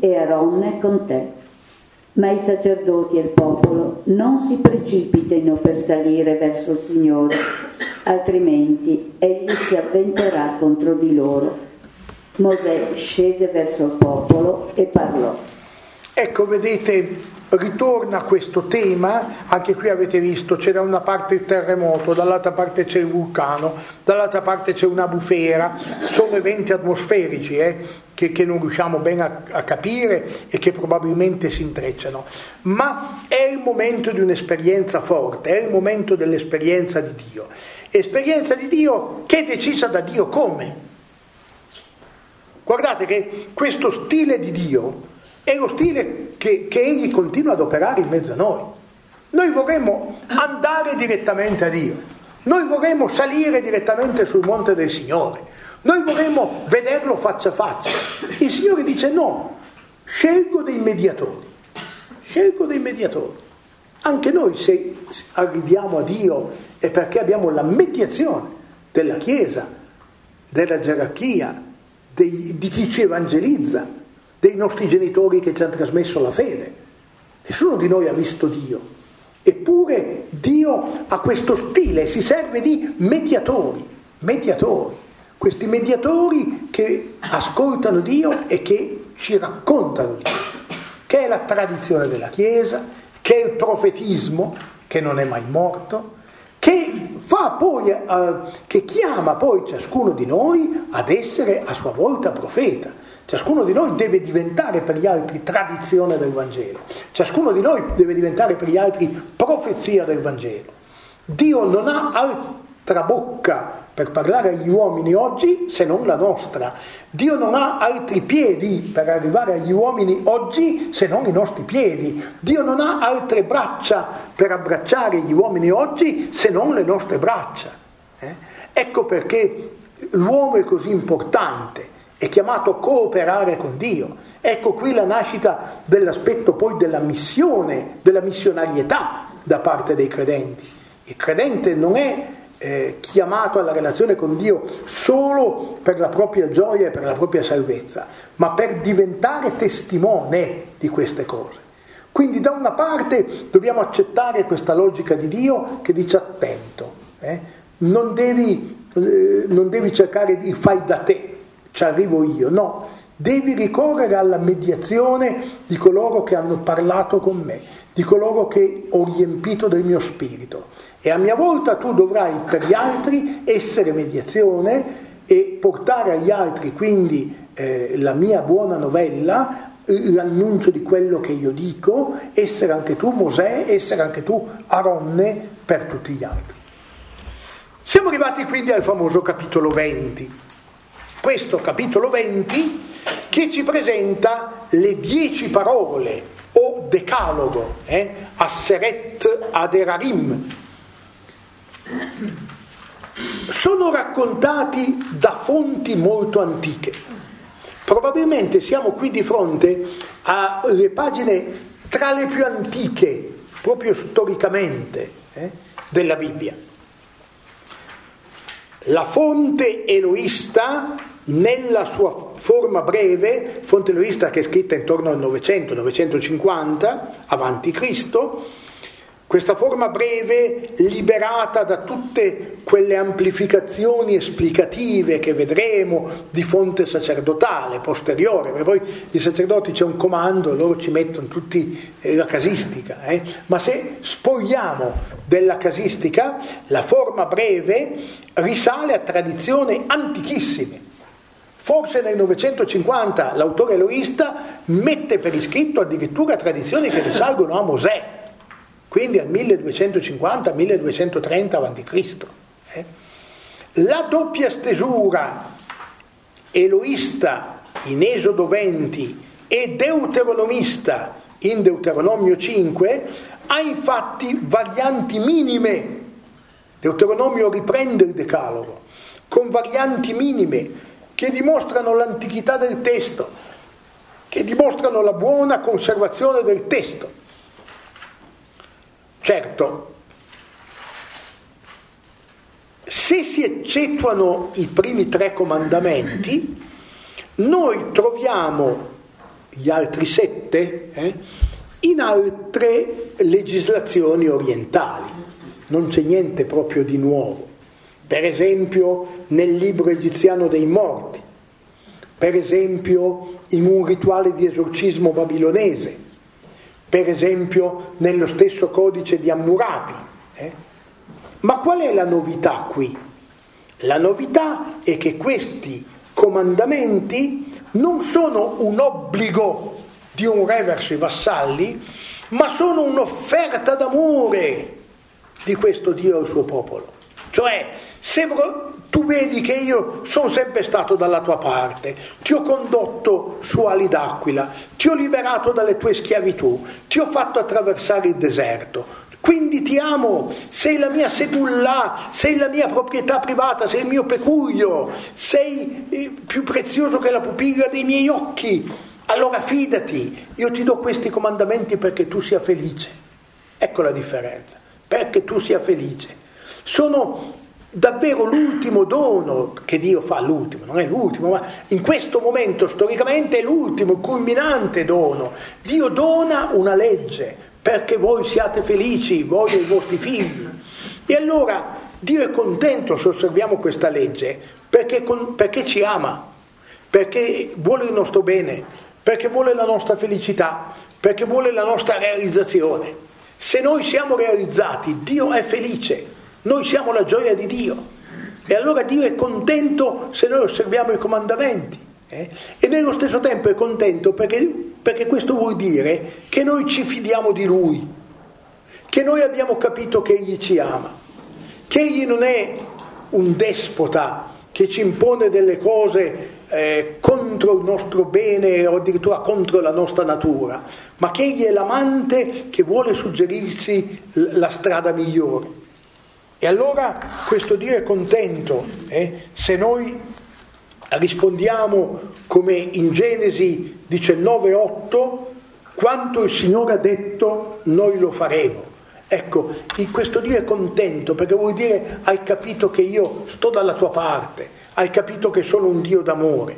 e Aronne con te. Ma i sacerdoti e il popolo non si precipitino per salire verso il Signore, altrimenti egli si avventerà contro di loro. Mosè scese verso il popolo e parlò. Ecco, vedete, ritorna questo tema. Anche qui avete visto, c'è da una parte il terremoto, dall'altra parte c'è il vulcano, dall'altra parte c'è una bufera, sono eventi atmosferici eh, che, che non riusciamo bene a, a capire e che probabilmente si intrecciano, ma è il momento di un'esperienza forte, è il momento dell'esperienza di Dio, esperienza di Dio che è decisa da Dio. Come? Guardate che questo stile di Dio è lo stile che, che Egli continua ad operare in mezzo a noi. Noi vorremmo andare direttamente a Dio, noi vorremmo salire direttamente sul monte del Signore, noi vorremmo vederlo faccia a faccia. Il Signore dice no, scelgo dei mediatori, scelgo dei mediatori. Anche noi se arriviamo a Dio è perché abbiamo la mediazione della Chiesa, della gerarchia, dei, di chi ci evangelizza, dei nostri genitori che ci hanno trasmesso la fede. Nessuno di noi ha visto Dio, eppure Dio ha questo stile, si serve di mediatori, mediatori, questi mediatori che ascoltano Dio e che ci raccontano Dio, che è la tradizione della Chiesa, che è il profetismo, che non è mai morto, che fa poi, eh, che chiama poi ciascuno di noi ad essere a sua volta profeta. Ciascuno di noi deve diventare per gli altri tradizione del Vangelo, ciascuno di noi deve diventare per gli altri profezia del Vangelo. Dio non ha altra bocca per parlare agli uomini oggi se non la nostra. Dio non ha altri piedi per arrivare agli uomini oggi se non i nostri piedi. Dio non ha altre braccia per abbracciare gli uomini oggi se non le nostre braccia. Eh? Ecco perché l'uomo è così importante. È chiamato a cooperare con Dio. Ecco qui la nascita dell'aspetto poi della missione, della missionarietà da parte dei credenti. Il credente non è eh, chiamato alla relazione con Dio solo per la propria gioia e per la propria salvezza, ma per diventare testimone di queste cose. Quindi da una parte dobbiamo accettare questa logica di Dio che dice attento, eh? non, devi, eh, non devi cercare di fai da te, ci arrivo io, no, devi ricorrere alla mediazione di coloro che hanno parlato con me, di coloro che ho riempito del mio spirito, e a mia volta tu dovrai per gli altri essere mediazione e portare agli altri quindi eh, la mia buona novella, l'annuncio di quello che io dico, essere anche tu Mosè, essere anche tu Aronne per tutti gli altri. Siamo arrivati quindi al famoso capitolo venti. Questo capitolo venti che ci presenta le dieci parole o decalogo, eh? Asseret Aderarim. Sono raccontati da fonti molto antiche. Probabilmente siamo qui di fronte alle pagine tra le più antiche, proprio storicamente, eh? della Bibbia. La fonte eloista, nella sua forma breve, fonte eloista che è scritta intorno al novecento novecentocinquanta avanti Cristo, questa forma breve liberata da tutte quelle amplificazioni esplicative che vedremo di fonte sacerdotale posteriore, perché poi i sacerdoti c'è un comando e loro ci mettono tutti eh, la casistica, eh? ma se spogliamo della casistica, la forma breve risale a tradizioni antichissime. Forse nel novecentocinquanta l'autore eloista mette per iscritto addirittura tradizioni che risalgono a Mosè, quindi al milleduecentocinquanta milleduecentotrenta avanti Cristo. Eh? La doppia stesura eloista in Esodo venti e deuteronomista in Deuteronomio cinque ha infatti varianti minime. Deuteronomio riprende il decalogo con varianti minime che dimostrano l'antichità del testo, che dimostrano la buona conservazione del testo. Certo, se si eccettuano i primi tre comandamenti, noi troviamo gli altri sette, eh, in altre legislazioni orientali. Non c'è niente proprio di nuovo. Per esempio nel libro egiziano dei morti, per esempio in un rituale di esorcismo babilonese, per esempio nello stesso codice di Hammurabi. Eh? Ma qual è la novità qui? La novità è che questi comandamenti non sono un obbligo di un re verso i vassalli, ma sono un'offerta d'amore di questo Dio al suo popolo. Cioè, se tu vedi che io sono sempre stato dalla tua parte, ti ho condotto su ali d'aquila, ti ho liberato dalle tue schiavitù, ti ho fatto attraversare il deserto, quindi ti amo, sei la mia segullà, sei la mia proprietà privata, sei il mio pecuglio, sei più prezioso che la pupilla dei miei occhi, allora fidati, io ti do questi comandamenti perché tu sia felice. Ecco la differenza, perché tu sia felice. Sono davvero l'ultimo dono che Dio fa, l'ultimo, non è l'ultimo, ma in questo momento storicamente è l'ultimo, culminante dono. Dio dona una legge perché voi siate felici, voi e i vostri figli. E allora Dio è contento se osserviamo questa legge perché, perché ci ama, perché vuole il nostro bene, perché vuole la nostra felicità, perché vuole la nostra realizzazione. Se noi siamo realizzati, Dio è felice. Noi siamo la gioia di Dio e allora Dio è contento se noi osserviamo i comandamenti eh? E nello stesso tempo è contento perché, perché questo vuol dire che noi ci fidiamo di Lui, che noi abbiamo capito che Egli ci ama, che Egli non è un despota che ci impone delle cose eh, contro il nostro bene o addirittura contro la nostra natura, ma che Egli è l'amante che vuole suggerirci la strada migliore. E allora questo Dio è contento eh, se noi rispondiamo come in Genesi diciannove otto, quanto il Signore ha detto noi lo faremo. Ecco, questo Dio è contento perché vuol dire hai capito che io sto dalla tua parte, hai capito che sono un Dio d'amore.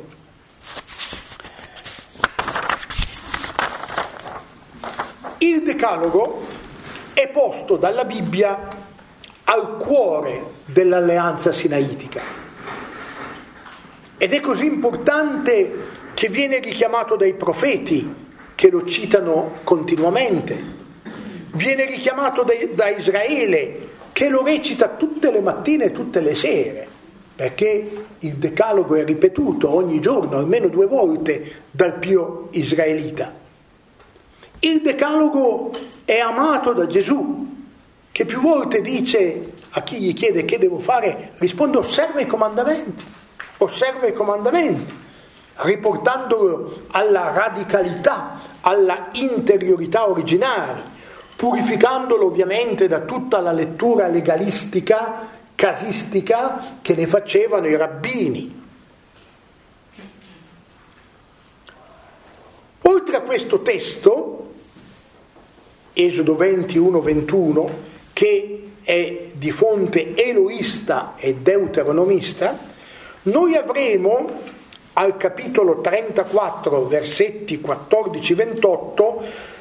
Il Decalogo è posto dalla Bibbia al cuore dell'alleanza sinaitica ed è così importante che viene richiamato dai profeti che lo citano continuamente, viene richiamato da, da Israele che lo recita tutte le mattine e tutte le sere, perché il Decalogo è ripetuto ogni giorno almeno due volte dal pio israelita. Il Decalogo è amato da Gesù, che più volte dice a chi gli chiede che devo fare, risponde osserva i comandamenti, osserva i comandamenti, riportandolo alla radicalità, alla interiorità originale, purificandolo ovviamente da tutta la lettura legalistica, casistica che ne facevano i rabbini. Oltre a questo testo, Esodo ventuno ventuno, che è di fonte eloista e deuteronomista, noi avremo al capitolo trentaquattro, versetti quattordici ventotto,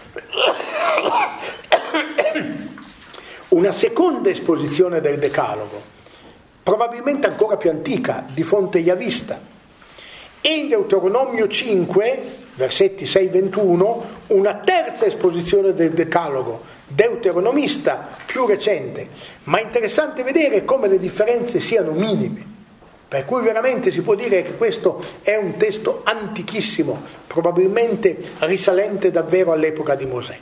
una seconda esposizione del Decalogo, probabilmente ancora più antica, di fonte yavista, e in Deuteronomio cinque, versetti sei ventuno, una terza esposizione del Decalogo, deuteronomista, più recente, ma è interessante vedere come le differenze siano minime, per cui veramente si può dire che questo è un testo antichissimo, probabilmente risalente davvero all'epoca di Mosè.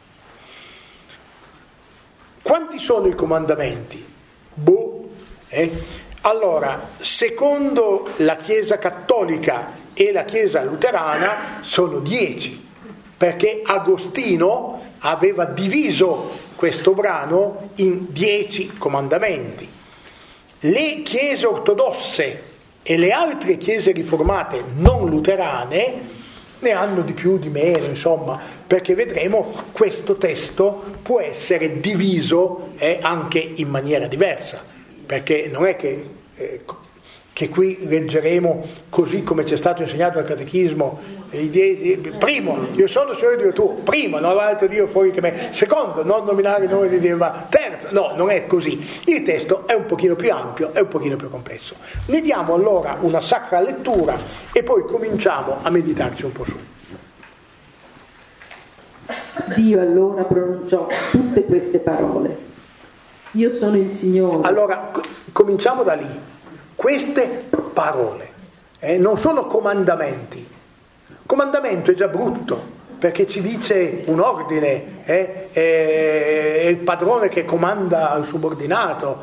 Quanti sono i comandamenti? Boh, eh? Allora, secondo la Chiesa cattolica e la Chiesa luterana sono dieci, perché Agostino aveva diviso questo brano in dieci comandamenti. Le chiese ortodosse e le altre chiese riformate non luterane ne hanno di più, di meno, insomma, perché vedremo questo testo può essere diviso eh, anche in maniera diversa, perché non è che eh, che qui leggeremo così come ci è stato insegnato al catechismo, i die, primo, io sono il Signore Dio tuo, primo, non aveva altro Dio fuori che me, secondo, non nominare il nome di Dio, ma terzo, no, non è così. Il testo è un pochino più ampio, è un pochino più complesso. Ne diamo allora una sacra lettura e poi cominciamo a meditarci un po' su. Dio allora pronunciò tutte queste parole. Io sono il Signore. Allora, co- cominciamo da lì. Queste parole eh, non sono comandamenti. Comandamento è già brutto, perché ci dice un ordine, eh, è il padrone che comanda al subordinato,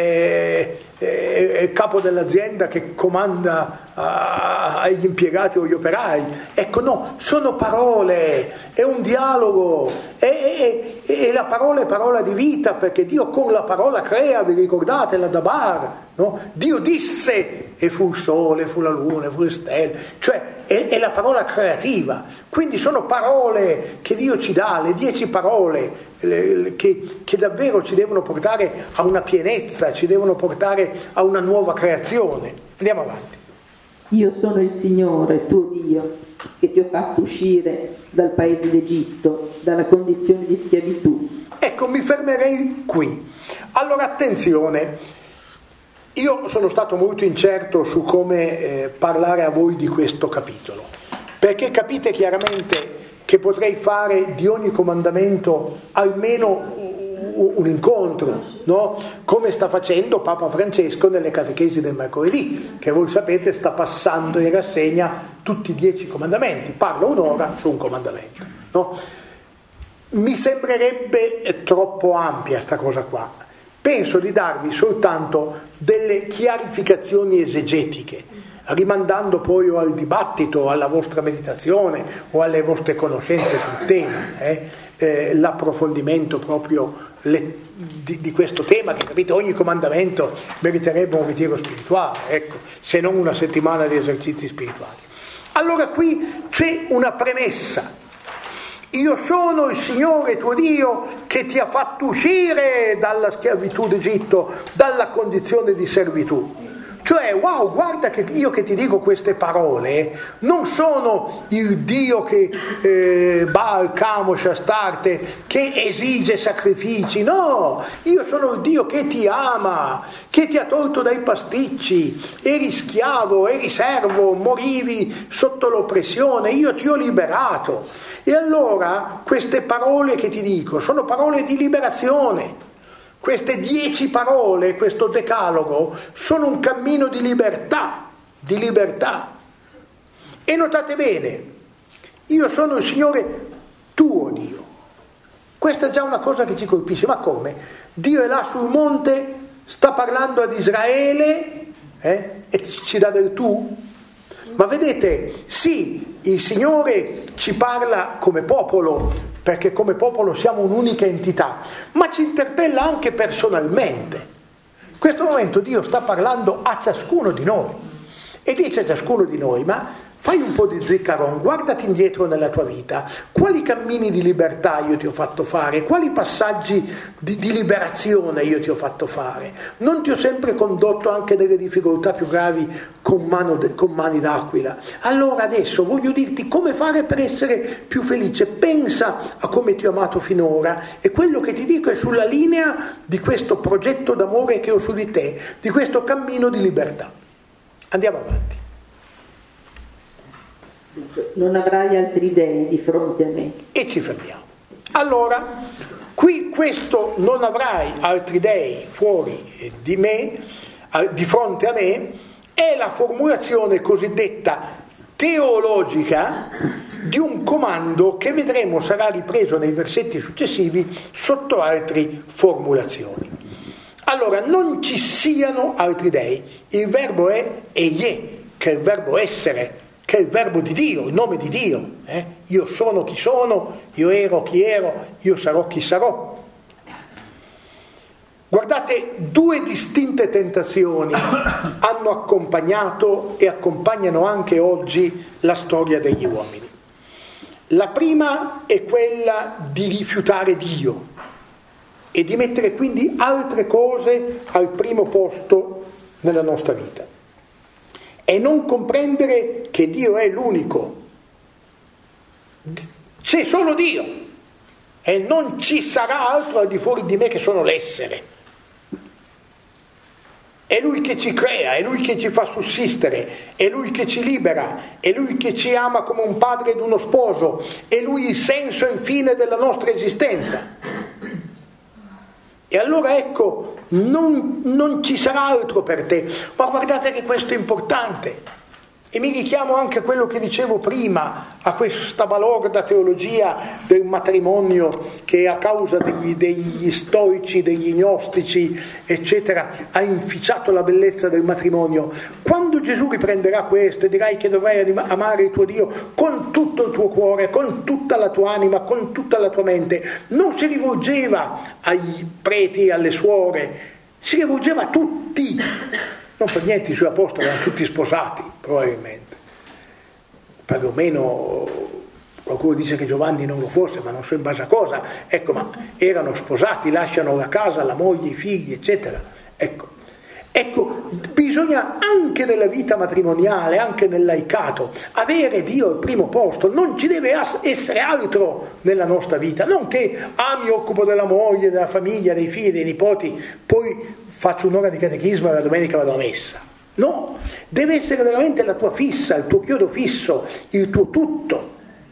è, è il capo dell'azienda che comanda a, agli impiegati o agli operai. Ecco, no, sono parole, è un dialogo, è, è, è, la parola è parola di vita, perché Dio con la parola crea, vi ricordate la Dabar, no? Dio disse e fu il sole, fu la luna, fu le stelle, cioè è, è la parola creativa. Quindi sono parole che Dio ci dà, le dieci parole le, le, che, che davvero ci devono portare a una pienezza, ci devono portare a una nuova creazione. Andiamo avanti. Io sono il Signore, tuo Dio, che ti ho fatto uscire dal paese d'Egitto, dalla condizione di schiavitù. Ecco, mi fermerei qui. Allora, attenzione. Io sono stato molto incerto su come eh, parlare a voi di questo capitolo, perché capite chiaramente che potrei fare di ogni comandamento almeno un incontro, no? Come sta facendo Papa Francesco nelle catechesi del mercoledì, che voi sapete sta passando in rassegna tutti i dieci comandamenti, parla un'ora su un comandamento, no? Mi sembrerebbe troppo ampia sta cosa qua. Penso di darvi soltanto delle chiarificazioni esegetiche, rimandando poi o al dibattito, o alla vostra meditazione o alle vostre conoscenze sul tema, eh? Eh, l'approfondimento proprio le, di, di questo tema, che capite ogni comandamento meriterebbe un ritiro spirituale, ecco, se non una settimana di esercizi spirituali. Allora qui c'è una premessa. Io sono il Signore tuo Dio che ti ha fatto uscire dalla schiavitù d'Egitto, dalla condizione di servitù. Cioè, wow, guarda che io che ti dico queste parole non sono il Dio che eh, Baal, Camosh, Astarte, che esige sacrifici, no, io sono il Dio che ti ama, che ti ha tolto dai pasticci, eri schiavo, eri servo, morivi sotto l'oppressione, io ti ho liberato. E allora queste parole che ti dico sono parole di liberazione. Queste dieci parole, questo decalogo, sono un cammino di libertà, di libertà. E notate bene, io sono il Signore tuo Dio. Questa è già una cosa che ci colpisce, ma come? Dio è là sul monte, sta parlando ad Israele eh, e ci dà del tu? Ma vedete, sì, il Signore ci parla come popolo, perché come popolo siamo un'unica entità, ma ci interpella anche personalmente. In questo momento Dio sta parlando a ciascuno di noi e dice a ciascuno di noi: ma fai un po' di ziccaron, guardati indietro nella tua vita, quali cammini di libertà io ti ho fatto fare, quali passaggi di, di liberazione io ti ho fatto fare, non ti ho sempre condotto anche nelle difficoltà più gravi con, mano de, con mani d'aquila. Allora adesso voglio dirti come fare per essere più felice, pensa a come ti ho amato finora, e quello che ti dico è sulla linea di questo progetto d'amore che ho su di te, di questo cammino di libertà. Andiamo avanti. Non avrai altri dei di fronte a me. E ci fermiamo. Allora, qui questo non avrai altri dei fuori di me, di fronte a me, è la formulazione cosiddetta teologica di un comando che vedremo sarà ripreso nei versetti successivi sotto altre formulazioni. Allora, non ci siano altri dei. Il verbo è eie, che è il verbo essere, che è il verbo di Dio, il nome di Dio. Eh? Io sono chi sono, io ero chi ero, io sarò chi sarò. Guardate, due distinte tentazioni hanno accompagnato e accompagnano anche oggi la storia degli uomini. La prima è quella di rifiutare Dio e di mettere quindi altre cose al primo posto nella nostra vita. e non comprendere che Dio è l'unico. C'è solo Dio e non ci sarà altro al di fuori di me che sono l'essere. È Lui che ci crea, è Lui che ci fa sussistere, è Lui che ci libera, è Lui che ci ama come un padre ed uno sposo, è Lui il senso e il fine della nostra esistenza. E allora ecco, non, non ci sarà altro per te. Ma guardate che questo è importante. E mi richiamo anche a quello che dicevo prima, a questa balorda teologia del matrimonio che a causa degli, degli stoici, degli gnostici, eccetera, ha inficiato la bellezza del matrimonio. Quando Gesù riprenderà questo e dirai che dovrai amare il tuo Dio con tutto il tuo cuore, con tutta la tua anima, con tutta la tua mente, non si rivolgeva ai preti e alle suore, si rivolgeva a tutti. Non per niente i suoi apostoli erano tutti sposati, probabilmente. Perlomeno qualcuno dice che Giovanni non lo fosse, ma non so in base a cosa. Ecco, ma erano sposati, lasciano la casa, la moglie, i figli, eccetera. Ecco, ecco, bisogna anche nella vita matrimoniale, anche nel laicato, avere Dio al primo posto. Non ci deve essere altro nella nostra vita. Non che, ah, mi occupo della moglie, della famiglia, dei figli, dei nipoti, poi faccio un'ora di catechismo e la domenica vado a messa. No, deve essere veramente la tua fissa, il tuo chiodo fisso, il tuo tutto.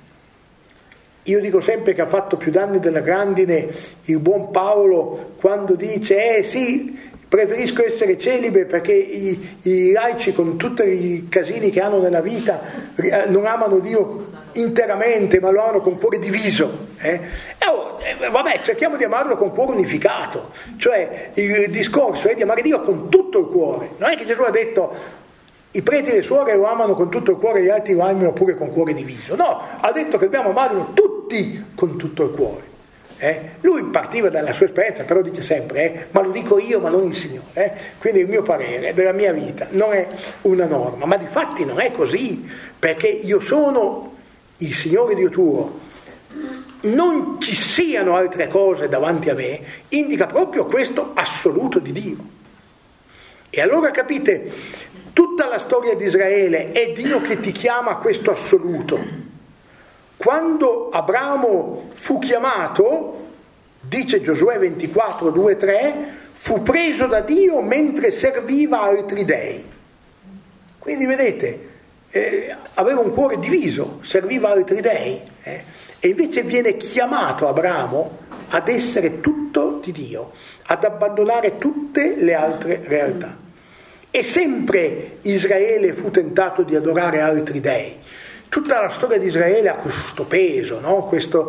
Io dico sempre che ha fatto più danni della grandine il buon Paolo quando dice, eh sì, preferisco essere celibe perché i, i laici con tutti i casini che hanno nella vita non amano Dio interamente, ma lo amano con cuore diviso. Eh? E oh, eh, vabbè, cerchiamo di amarlo con cuore unificato, cioè il discorso è di amare Dio con tutto il cuore. Non è che Gesù ha detto i preti e le suore lo amano con tutto il cuore e gli altri lo amano pure con cuore diviso. No, ha detto che dobbiamo amarlo tutti con tutto il cuore. Eh? Lui partiva dalla sua esperienza, però dice sempre, eh, ma lo dico io, ma non il Signore. Eh? Quindi il mio parere della mia vita non è una norma, ma di fatti non è così, perché io sono il Signore Dio tuo, non ci siano altre cose davanti a me, indica proprio questo assoluto di Dio. E allora capite, tutta la storia di Israele è Dio che ti chiama a questo assoluto. Quando Abramo fu chiamato, dice Giosuè ventiquattro, due, tre, fu preso da Dio mentre serviva altri dei. Quindi vedete, Eh, aveva un cuore diviso, serviva altri dei, eh, e invece viene chiamato Abramo ad essere tutto di Dio, ad abbandonare tutte le altre realtà. E sempre Israele fu tentato di adorare altri dei. Tutta la storia di Israele ha questo peso, no? Questo,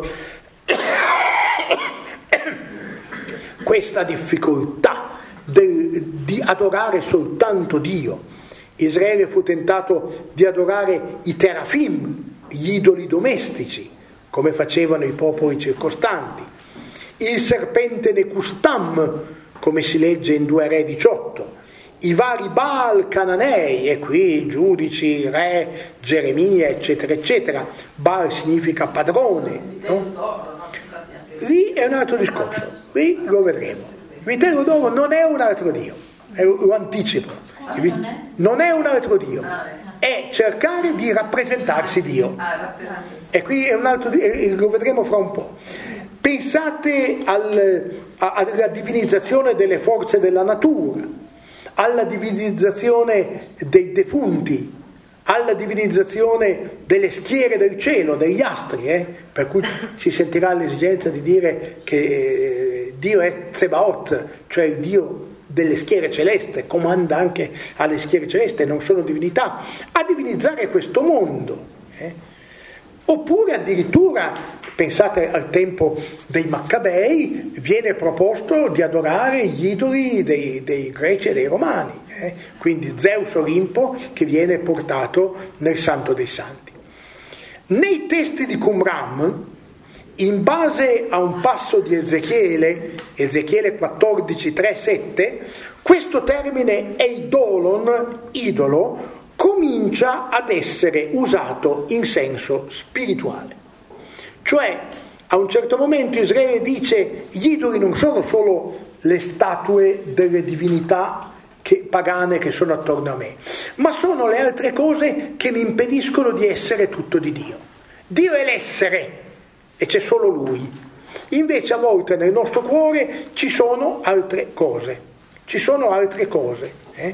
questa difficoltà del, di adorare soltanto Dio. Israele fu tentato di adorare i terafim, gli idoli domestici, come facevano i popoli circostanti, il serpente Necustam, come si legge in due Re diciotto, i vari Baal cananei, e qui giudici, re, Geremia, eccetera, eccetera. Baal significa padrone, no? Lì è un altro discorso, lì lo vedremo. Il vitello d'oro non è un altro Dio. Lo anticipo, non è un altro Dio, è cercare di rappresentarsi Dio, e qui è un altro, lo vedremo fra un po'. Pensate al, alla divinizzazione delle forze della natura, alla divinizzazione dei defunti, alla divinizzazione delle schiere del cielo, degli astri, eh? Per cui si sentirà l'esigenza di dire che Dio è Tsebaot, cioè il Dio delle schiere celeste, comanda anche alle schiere celeste, non sono divinità, a divinizzare questo mondo. Eh? Oppure addirittura, pensate al tempo dei Maccabei, viene proposto di adorare gli idoli dei, dei greci e dei romani, eh? Quindi Zeus Olimpo che viene portato nel Santo dei Santi. Nei testi di Qumran, in base a un passo di Ezechiele, Ezechiele quattordici, tre, sette, questo termine eidolon, idolo, comincia ad essere usato in senso spirituale. Cioè, a un certo momento Israele dice: gli idoli non sono solo le statue delle divinità che, pagane che sono attorno a me, ma sono le altre cose che mi impediscono di essere tutto di Dio. Dio è l'essere e c'è solo Lui. Invece a volte nel nostro cuore ci sono altre cose, ci sono altre cose. Eh?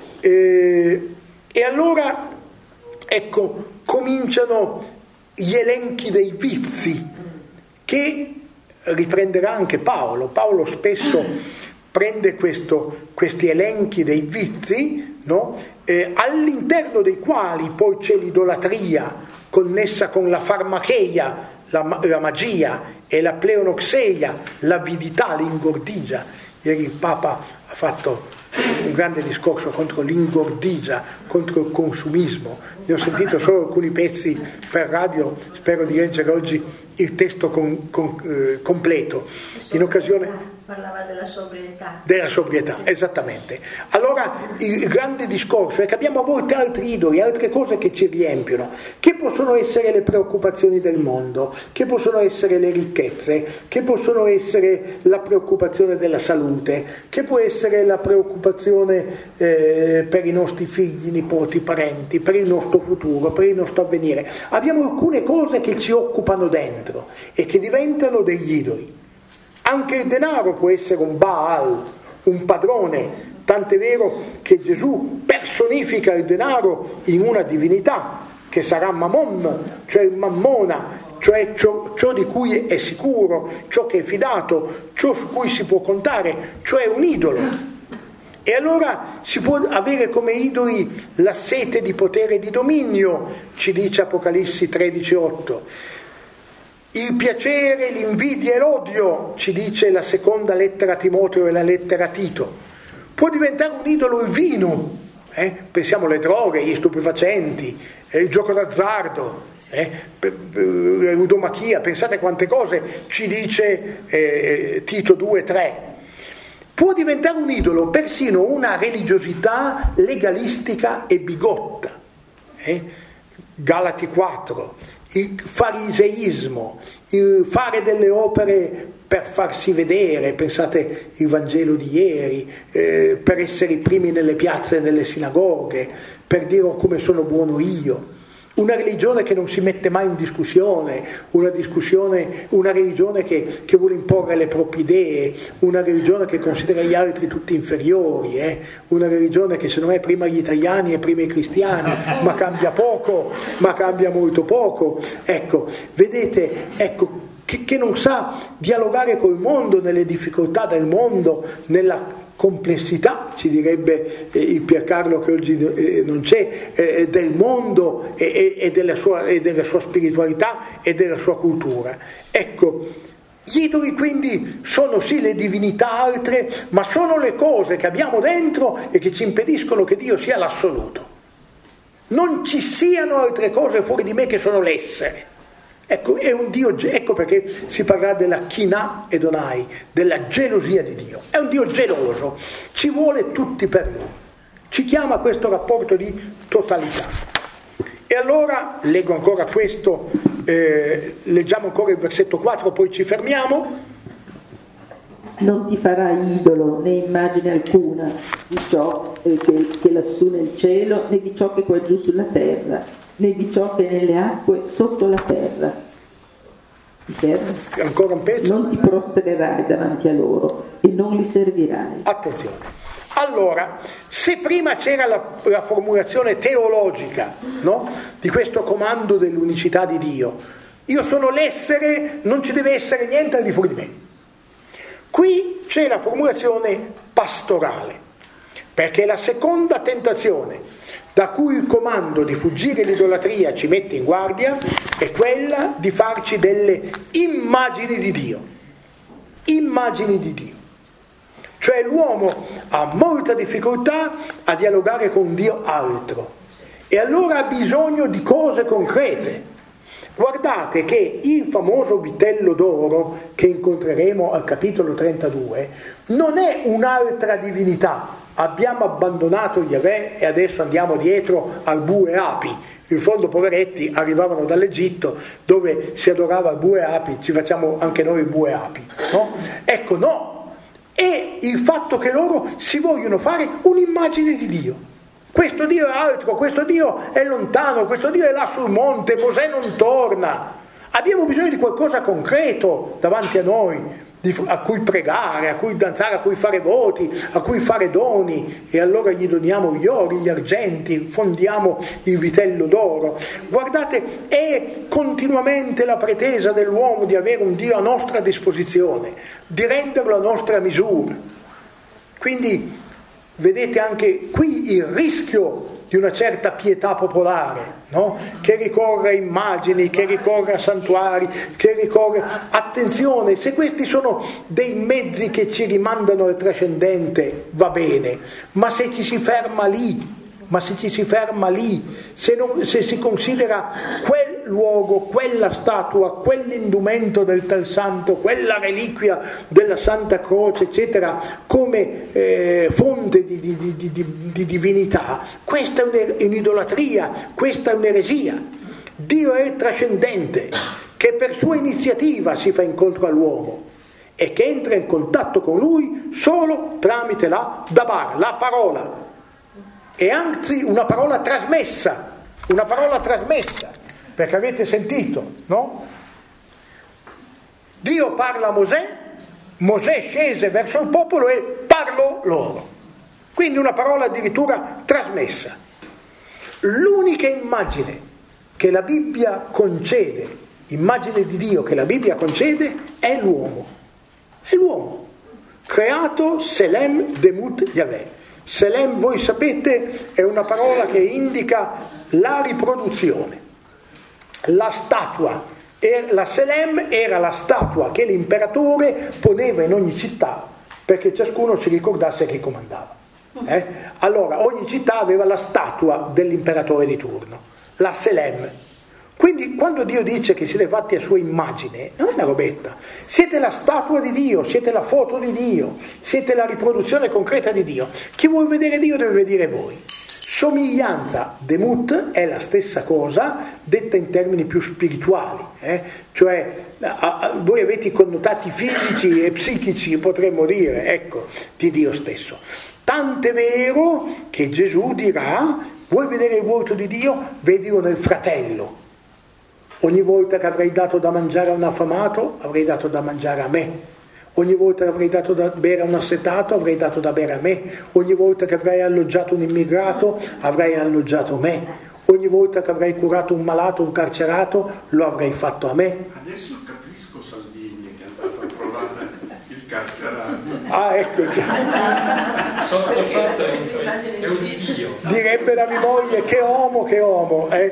E, e allora, ecco, cominciano gli elenchi dei vizi che riprenderà anche Paolo. Paolo spesso prende questo, questi elenchi dei vizi, no? eh, all'interno dei quali poi c'è l'idolatria connessa con la farmacheia, la, la magia, e la pleonoxeia, l'avidità, l'ingordigia. Ieri il Papa ha fatto un grande discorso contro l'ingordigia, contro il consumismo. Ne ho sentito solo alcuni pezzi per radio, spero di leggere oggi il testo con, con, eh, completo. In occasione parlava della sobrietà. Della sobrietà, esattamente. Allora il grande discorso è che abbiamo a volte altri idoli, altre cose che ci riempiono, che possono essere le preoccupazioni del mondo, che possono essere le ricchezze, che possono essere la preoccupazione della salute, che può essere la preoccupazione eh, per i nostri figli, nipoti, parenti, per il nostro futuro, per il nostro avvenire. Abbiamo alcune cose che ci occupano dentro e che diventano degli idoli. Anche il denaro può essere un Baal, un padrone, tant'è vero che Gesù personifica il denaro in una divinità che sarà Mammon, cioè il Mammona, cioè ciò, ciò di cui è sicuro, ciò che è fidato, ciò su cui si può contare, cioè un idolo. E allora si può avere come idoli la sete di potere e di dominio, ci dice Apocalissi tredici otto. Il piacere, l'invidia e l'odio, ci dice la seconda lettera a Timoteo e la lettera a Tito. Può diventare un idolo il vino, eh? Pensiamo alle droghe, gli stupefacenti, eh, il gioco d'azzardo, eh? la ludomachia, pensate quante cose ci dice eh, Tito due tre. Può diventare un idolo persino una religiosità legalistica e bigotta, eh? Galati quattro. Il fariseismo, il fare delle opere per farsi vedere, pensate il Vangelo di ieri, eh, per essere i primi nelle piazze e nelle sinagoghe, per dire oh, come sono buono io. Una religione che non si mette mai in discussione, una discussione, una religione che, che vuole imporre le proprie idee, una religione che considera gli altri tutti inferiori, eh? Una religione che se non è prima gli italiani è prima i cristiani, ma cambia poco, ma cambia molto poco. Ecco, vedete, ecco, che, che non sa dialogare col mondo, nelle difficoltà del mondo, nella complessità, ci direbbe eh, il Piercarlo che oggi eh, non c'è, eh, del mondo e, e, della sua, e della sua spiritualità e della sua cultura. Ecco, gli idoli quindi sono sì le divinità altre, ma sono le cose che abbiamo dentro e che ci impediscono che Dio sia l'assoluto. Non ci siano altre cose fuori di me che sono l'essere. Ecco, è un Dio, ecco perché si parla della Chinà ed Onai, della gelosia di Dio. È un Dio geloso, ci vuole tutti per lui, ci chiama a questo rapporto di totalità. E allora, leggo ancora questo, eh, leggiamo ancora il versetto quattro, poi ci fermiamo. Non ti farai idolo né immagine alcuna di ciò eh, che, che lassù nel cielo, né di ciò che qua giù sulla terra, né di ciò che nelle acque sotto la terra. terra. Ancora un pezzo. Non ti prostrerai davanti a loro e non li servirai. Attenzione. Allora, se prima c'era la, la formulazione teologica, no? Di questo comando dell'unicità di Dio, io sono l'essere, non ci deve essere niente al di fuori di me. Qui c'è la formulazione pastorale, perché la seconda tentazione da cui il comando di fuggire l'idolatria ci mette in guardia è quella di farci delle immagini di Dio. Immagini di Dio. Cioè l'uomo ha molta difficoltà a dialogare con Dio altro e allora ha bisogno di cose concrete. Guardate che il famoso vitello d'oro che incontreremo al capitolo trentadue non è un'altra divinità. Abbiamo abbandonato Yahweh e adesso andiamo dietro al bue api. In fondo, poveretti, arrivavano dall'Egitto dove si adorava il bue api, ci facciamo anche noi il bue api, no? Ecco, no, è è il fatto che loro si vogliono fare un'immagine di Dio. Questo Dio è altro, questo Dio è lontano, questo Dio è là sul monte, Mosè non torna. Abbiamo bisogno di qualcosa concreto davanti a noi, di, a cui pregare, a cui danzare, a cui fare voti, a cui fare doni, e allora gli doniamo gli ori, gli argenti, fondiamo il vitello d'oro. Guardate, è continuamente la pretesa dell'uomo di avere un Dio a nostra disposizione, di renderlo a nostra misura. Quindi vedete anche qui il rischio di una certa pietà popolare, no? Che ricorre a immagini, che ricorre a santuari, che ricorre... Attenzione, se questi sono dei mezzi che ci rimandano al trascendente, va bene, ma se ci si ferma lì, ma se ci si ferma lì, se, non, se si considera quel luogo, quella statua, quell'indumento del tal santo, quella reliquia della Santa Croce, eccetera, come eh, fonte di, di, di, di, di divinità, questa è un'idolatria, questa è un'eresia. Dio è trascendente, che per sua iniziativa si fa incontro all'uomo e che entra in contatto con lui solo tramite la dabar, la parola, e anzi una parola trasmessa, una parola trasmessa, perché avete sentito, no? Dio parla a Mosè, Mosè scese verso il popolo e parlò loro. Quindi una parola addirittura trasmessa. L'unica immagine che la Bibbia concede, immagine di Dio che la Bibbia concede, è l'uomo. È l'uomo. Creato Selem Demut Yahweh. Selem, voi sapete, è una parola che indica la riproduzione. La statua, la Selem era la statua che l'imperatore poneva in ogni città perché ciascuno si ricordasse chi comandava. Eh? Allora, ogni città aveva la statua dell'imperatore di turno, la Selem. Quindi quando Dio dice che siete fatti a sua immagine, non è una robetta, siete la statua di Dio, siete la foto di Dio, siete la riproduzione concreta di Dio. Chi vuol vedere Dio deve vedere voi. Somiglianza, demut, è la stessa cosa, detta in termini più spirituali, eh? Cioè a, a, voi avete i connotati fisici e psichici, potremmo dire, ecco, di Dio stesso. Tant'è vero che Gesù dirà, vuoi vedere il volto di Dio? Vedilo nel fratello. Ogni volta che avrei dato da mangiare a un affamato, avrei dato da mangiare a me. Ogni volta che avrei dato da bere a un assetato, avrei dato da bere a me. Ogni volta che avrei alloggiato un immigrato, avrei alloggiato me. Ogni volta che avrei curato un malato, un carcerato, lo avrei fatto a me. Adesso capisco Salvini che è andato a trovare il carcerato. Ah, ecco già. Sotto sotto è un Dio. Direbbe la mia moglie, che uomo, che uomo. Eh?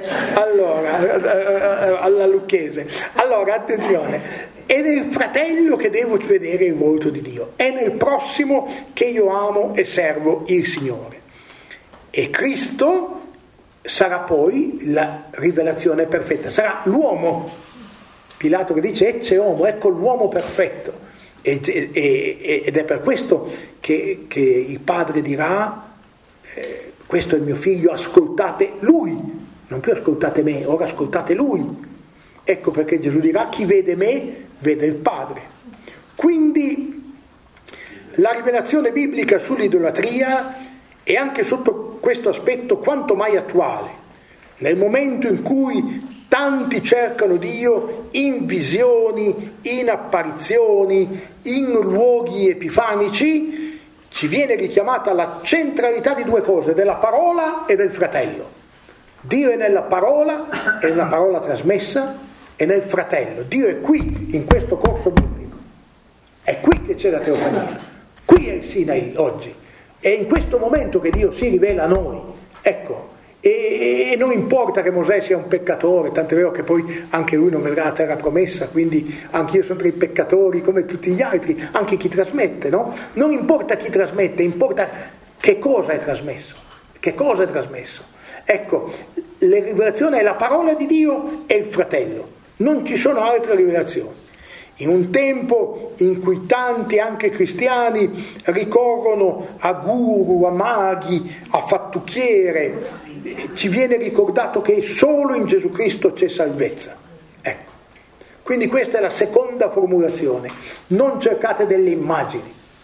Allora, alla lucchese. Allora, attenzione. È nel fratello che devo vedere il volto di Dio, è nel prossimo che io amo e servo il Signore. E Cristo sarà poi la rivelazione perfetta, sarà l'uomo. Pilato che dice ecce homo, ecco l'uomo perfetto. E, e, ed è per questo che, che il padre dirà eh, questo è il mio figlio, ascoltate lui, non più ascoltate me, ora ascoltate lui. Ecco perché Gesù dirà chi vede me vede il Padre. Quindi la rivelazione biblica sull'idolatria è anche sotto questo aspetto quanto mai attuale. Nel momento in cui tanti cercano Dio in visioni, in apparizioni, in luoghi epifanici, ci viene richiamata la centralità di due cose, della parola e del fratello. Dio è nella parola, è una parola trasmessa, e nel fratello. Dio è qui in questo corso biblico, è qui che c'è la teofania, qui è il Sinai oggi, è in questo momento che Dio si rivela a noi, ecco, e, e non importa che Mosè sia un peccatore, tant'è vero che poi anche lui non vedrà la terra promessa, quindi anche io sono tra i peccatori come tutti gli altri, anche chi trasmette, no? Non importa chi trasmette, importa che cosa è trasmesso, che cosa è trasmesso. Ecco, la rivelazione è la parola di Dio e il fratello. Non ci sono altre rivelazioni. In un tempo in cui tanti, anche cristiani, ricorrono a guru, a maghi, a fattucchiere, ci viene ricordato che solo in Gesù Cristo c'è salvezza. Ecco. Quindi questa è la seconda formulazione. Non cercate delle immagini.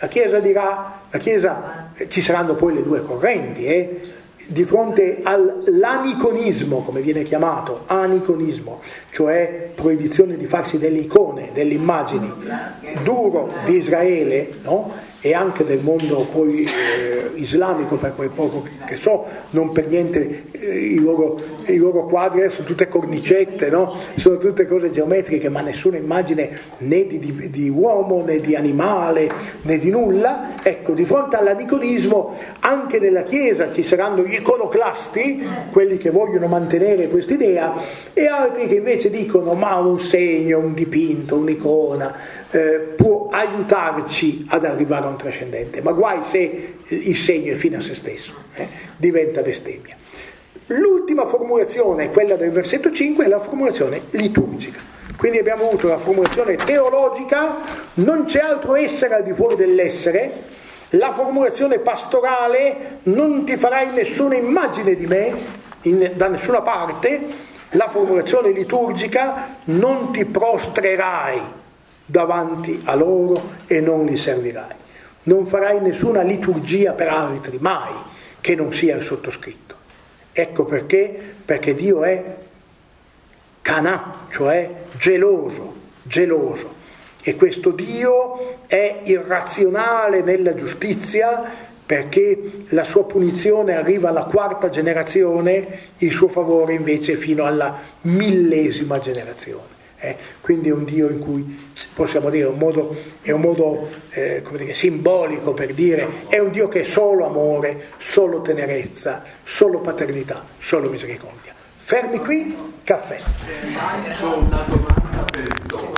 La Chiesa dirà, la Chiesa, eh, ci saranno poi le due correnti, eh? Di fronte all'aniconismo, come viene chiamato, aniconismo, cioè proibizione di farsi delle icone, delle immagini, duro di Israele, no? E anche del mondo poi eh, islamico, per quel poco che so, non per niente eh, i, loro, i loro quadri sono tutte cornicette, no? Sono tutte cose geometriche, ma nessuna immagine né di, di, di uomo né di animale né di nulla. Ecco, di fronte all'aniconismo anche nella Chiesa ci saranno gli iconoclasti, quelli che vogliono mantenere quest'idea, e altri che invece dicono ma un segno, un dipinto, un'icona Eh, può aiutarci ad arrivare a un trascendente, ma guai se il segno è fine a se stesso, eh, diventa bestemmia. L'ultima formulazione, quella del versetto cinque, è la formulazione liturgica. Quindi abbiamo avuto la formulazione teologica, non c'è altro essere al di fuori dell'essere, la formulazione pastorale, non ti farai nessuna immagine di me in, da nessuna parte, la formulazione liturgica, non ti prostrerai davanti a loro e non li servirai. Non farai nessuna liturgia per altri, mai, che non sia il sottoscritto. Ecco perché, perché Dio è canà, cioè geloso, geloso. E questo Dio è irrazionale nella giustizia, perché la sua punizione arriva alla quarta generazione, il suo favore invece fino alla millesima generazione. Eh, quindi è un Dio in cui possiamo dire un modo, è un modo eh, come dire, simbolico per dire è un Dio che è solo amore, solo tenerezza, solo paternità, solo misericordia. Fermi qui, caffè. Eh, ma ho una domanda per il dopo.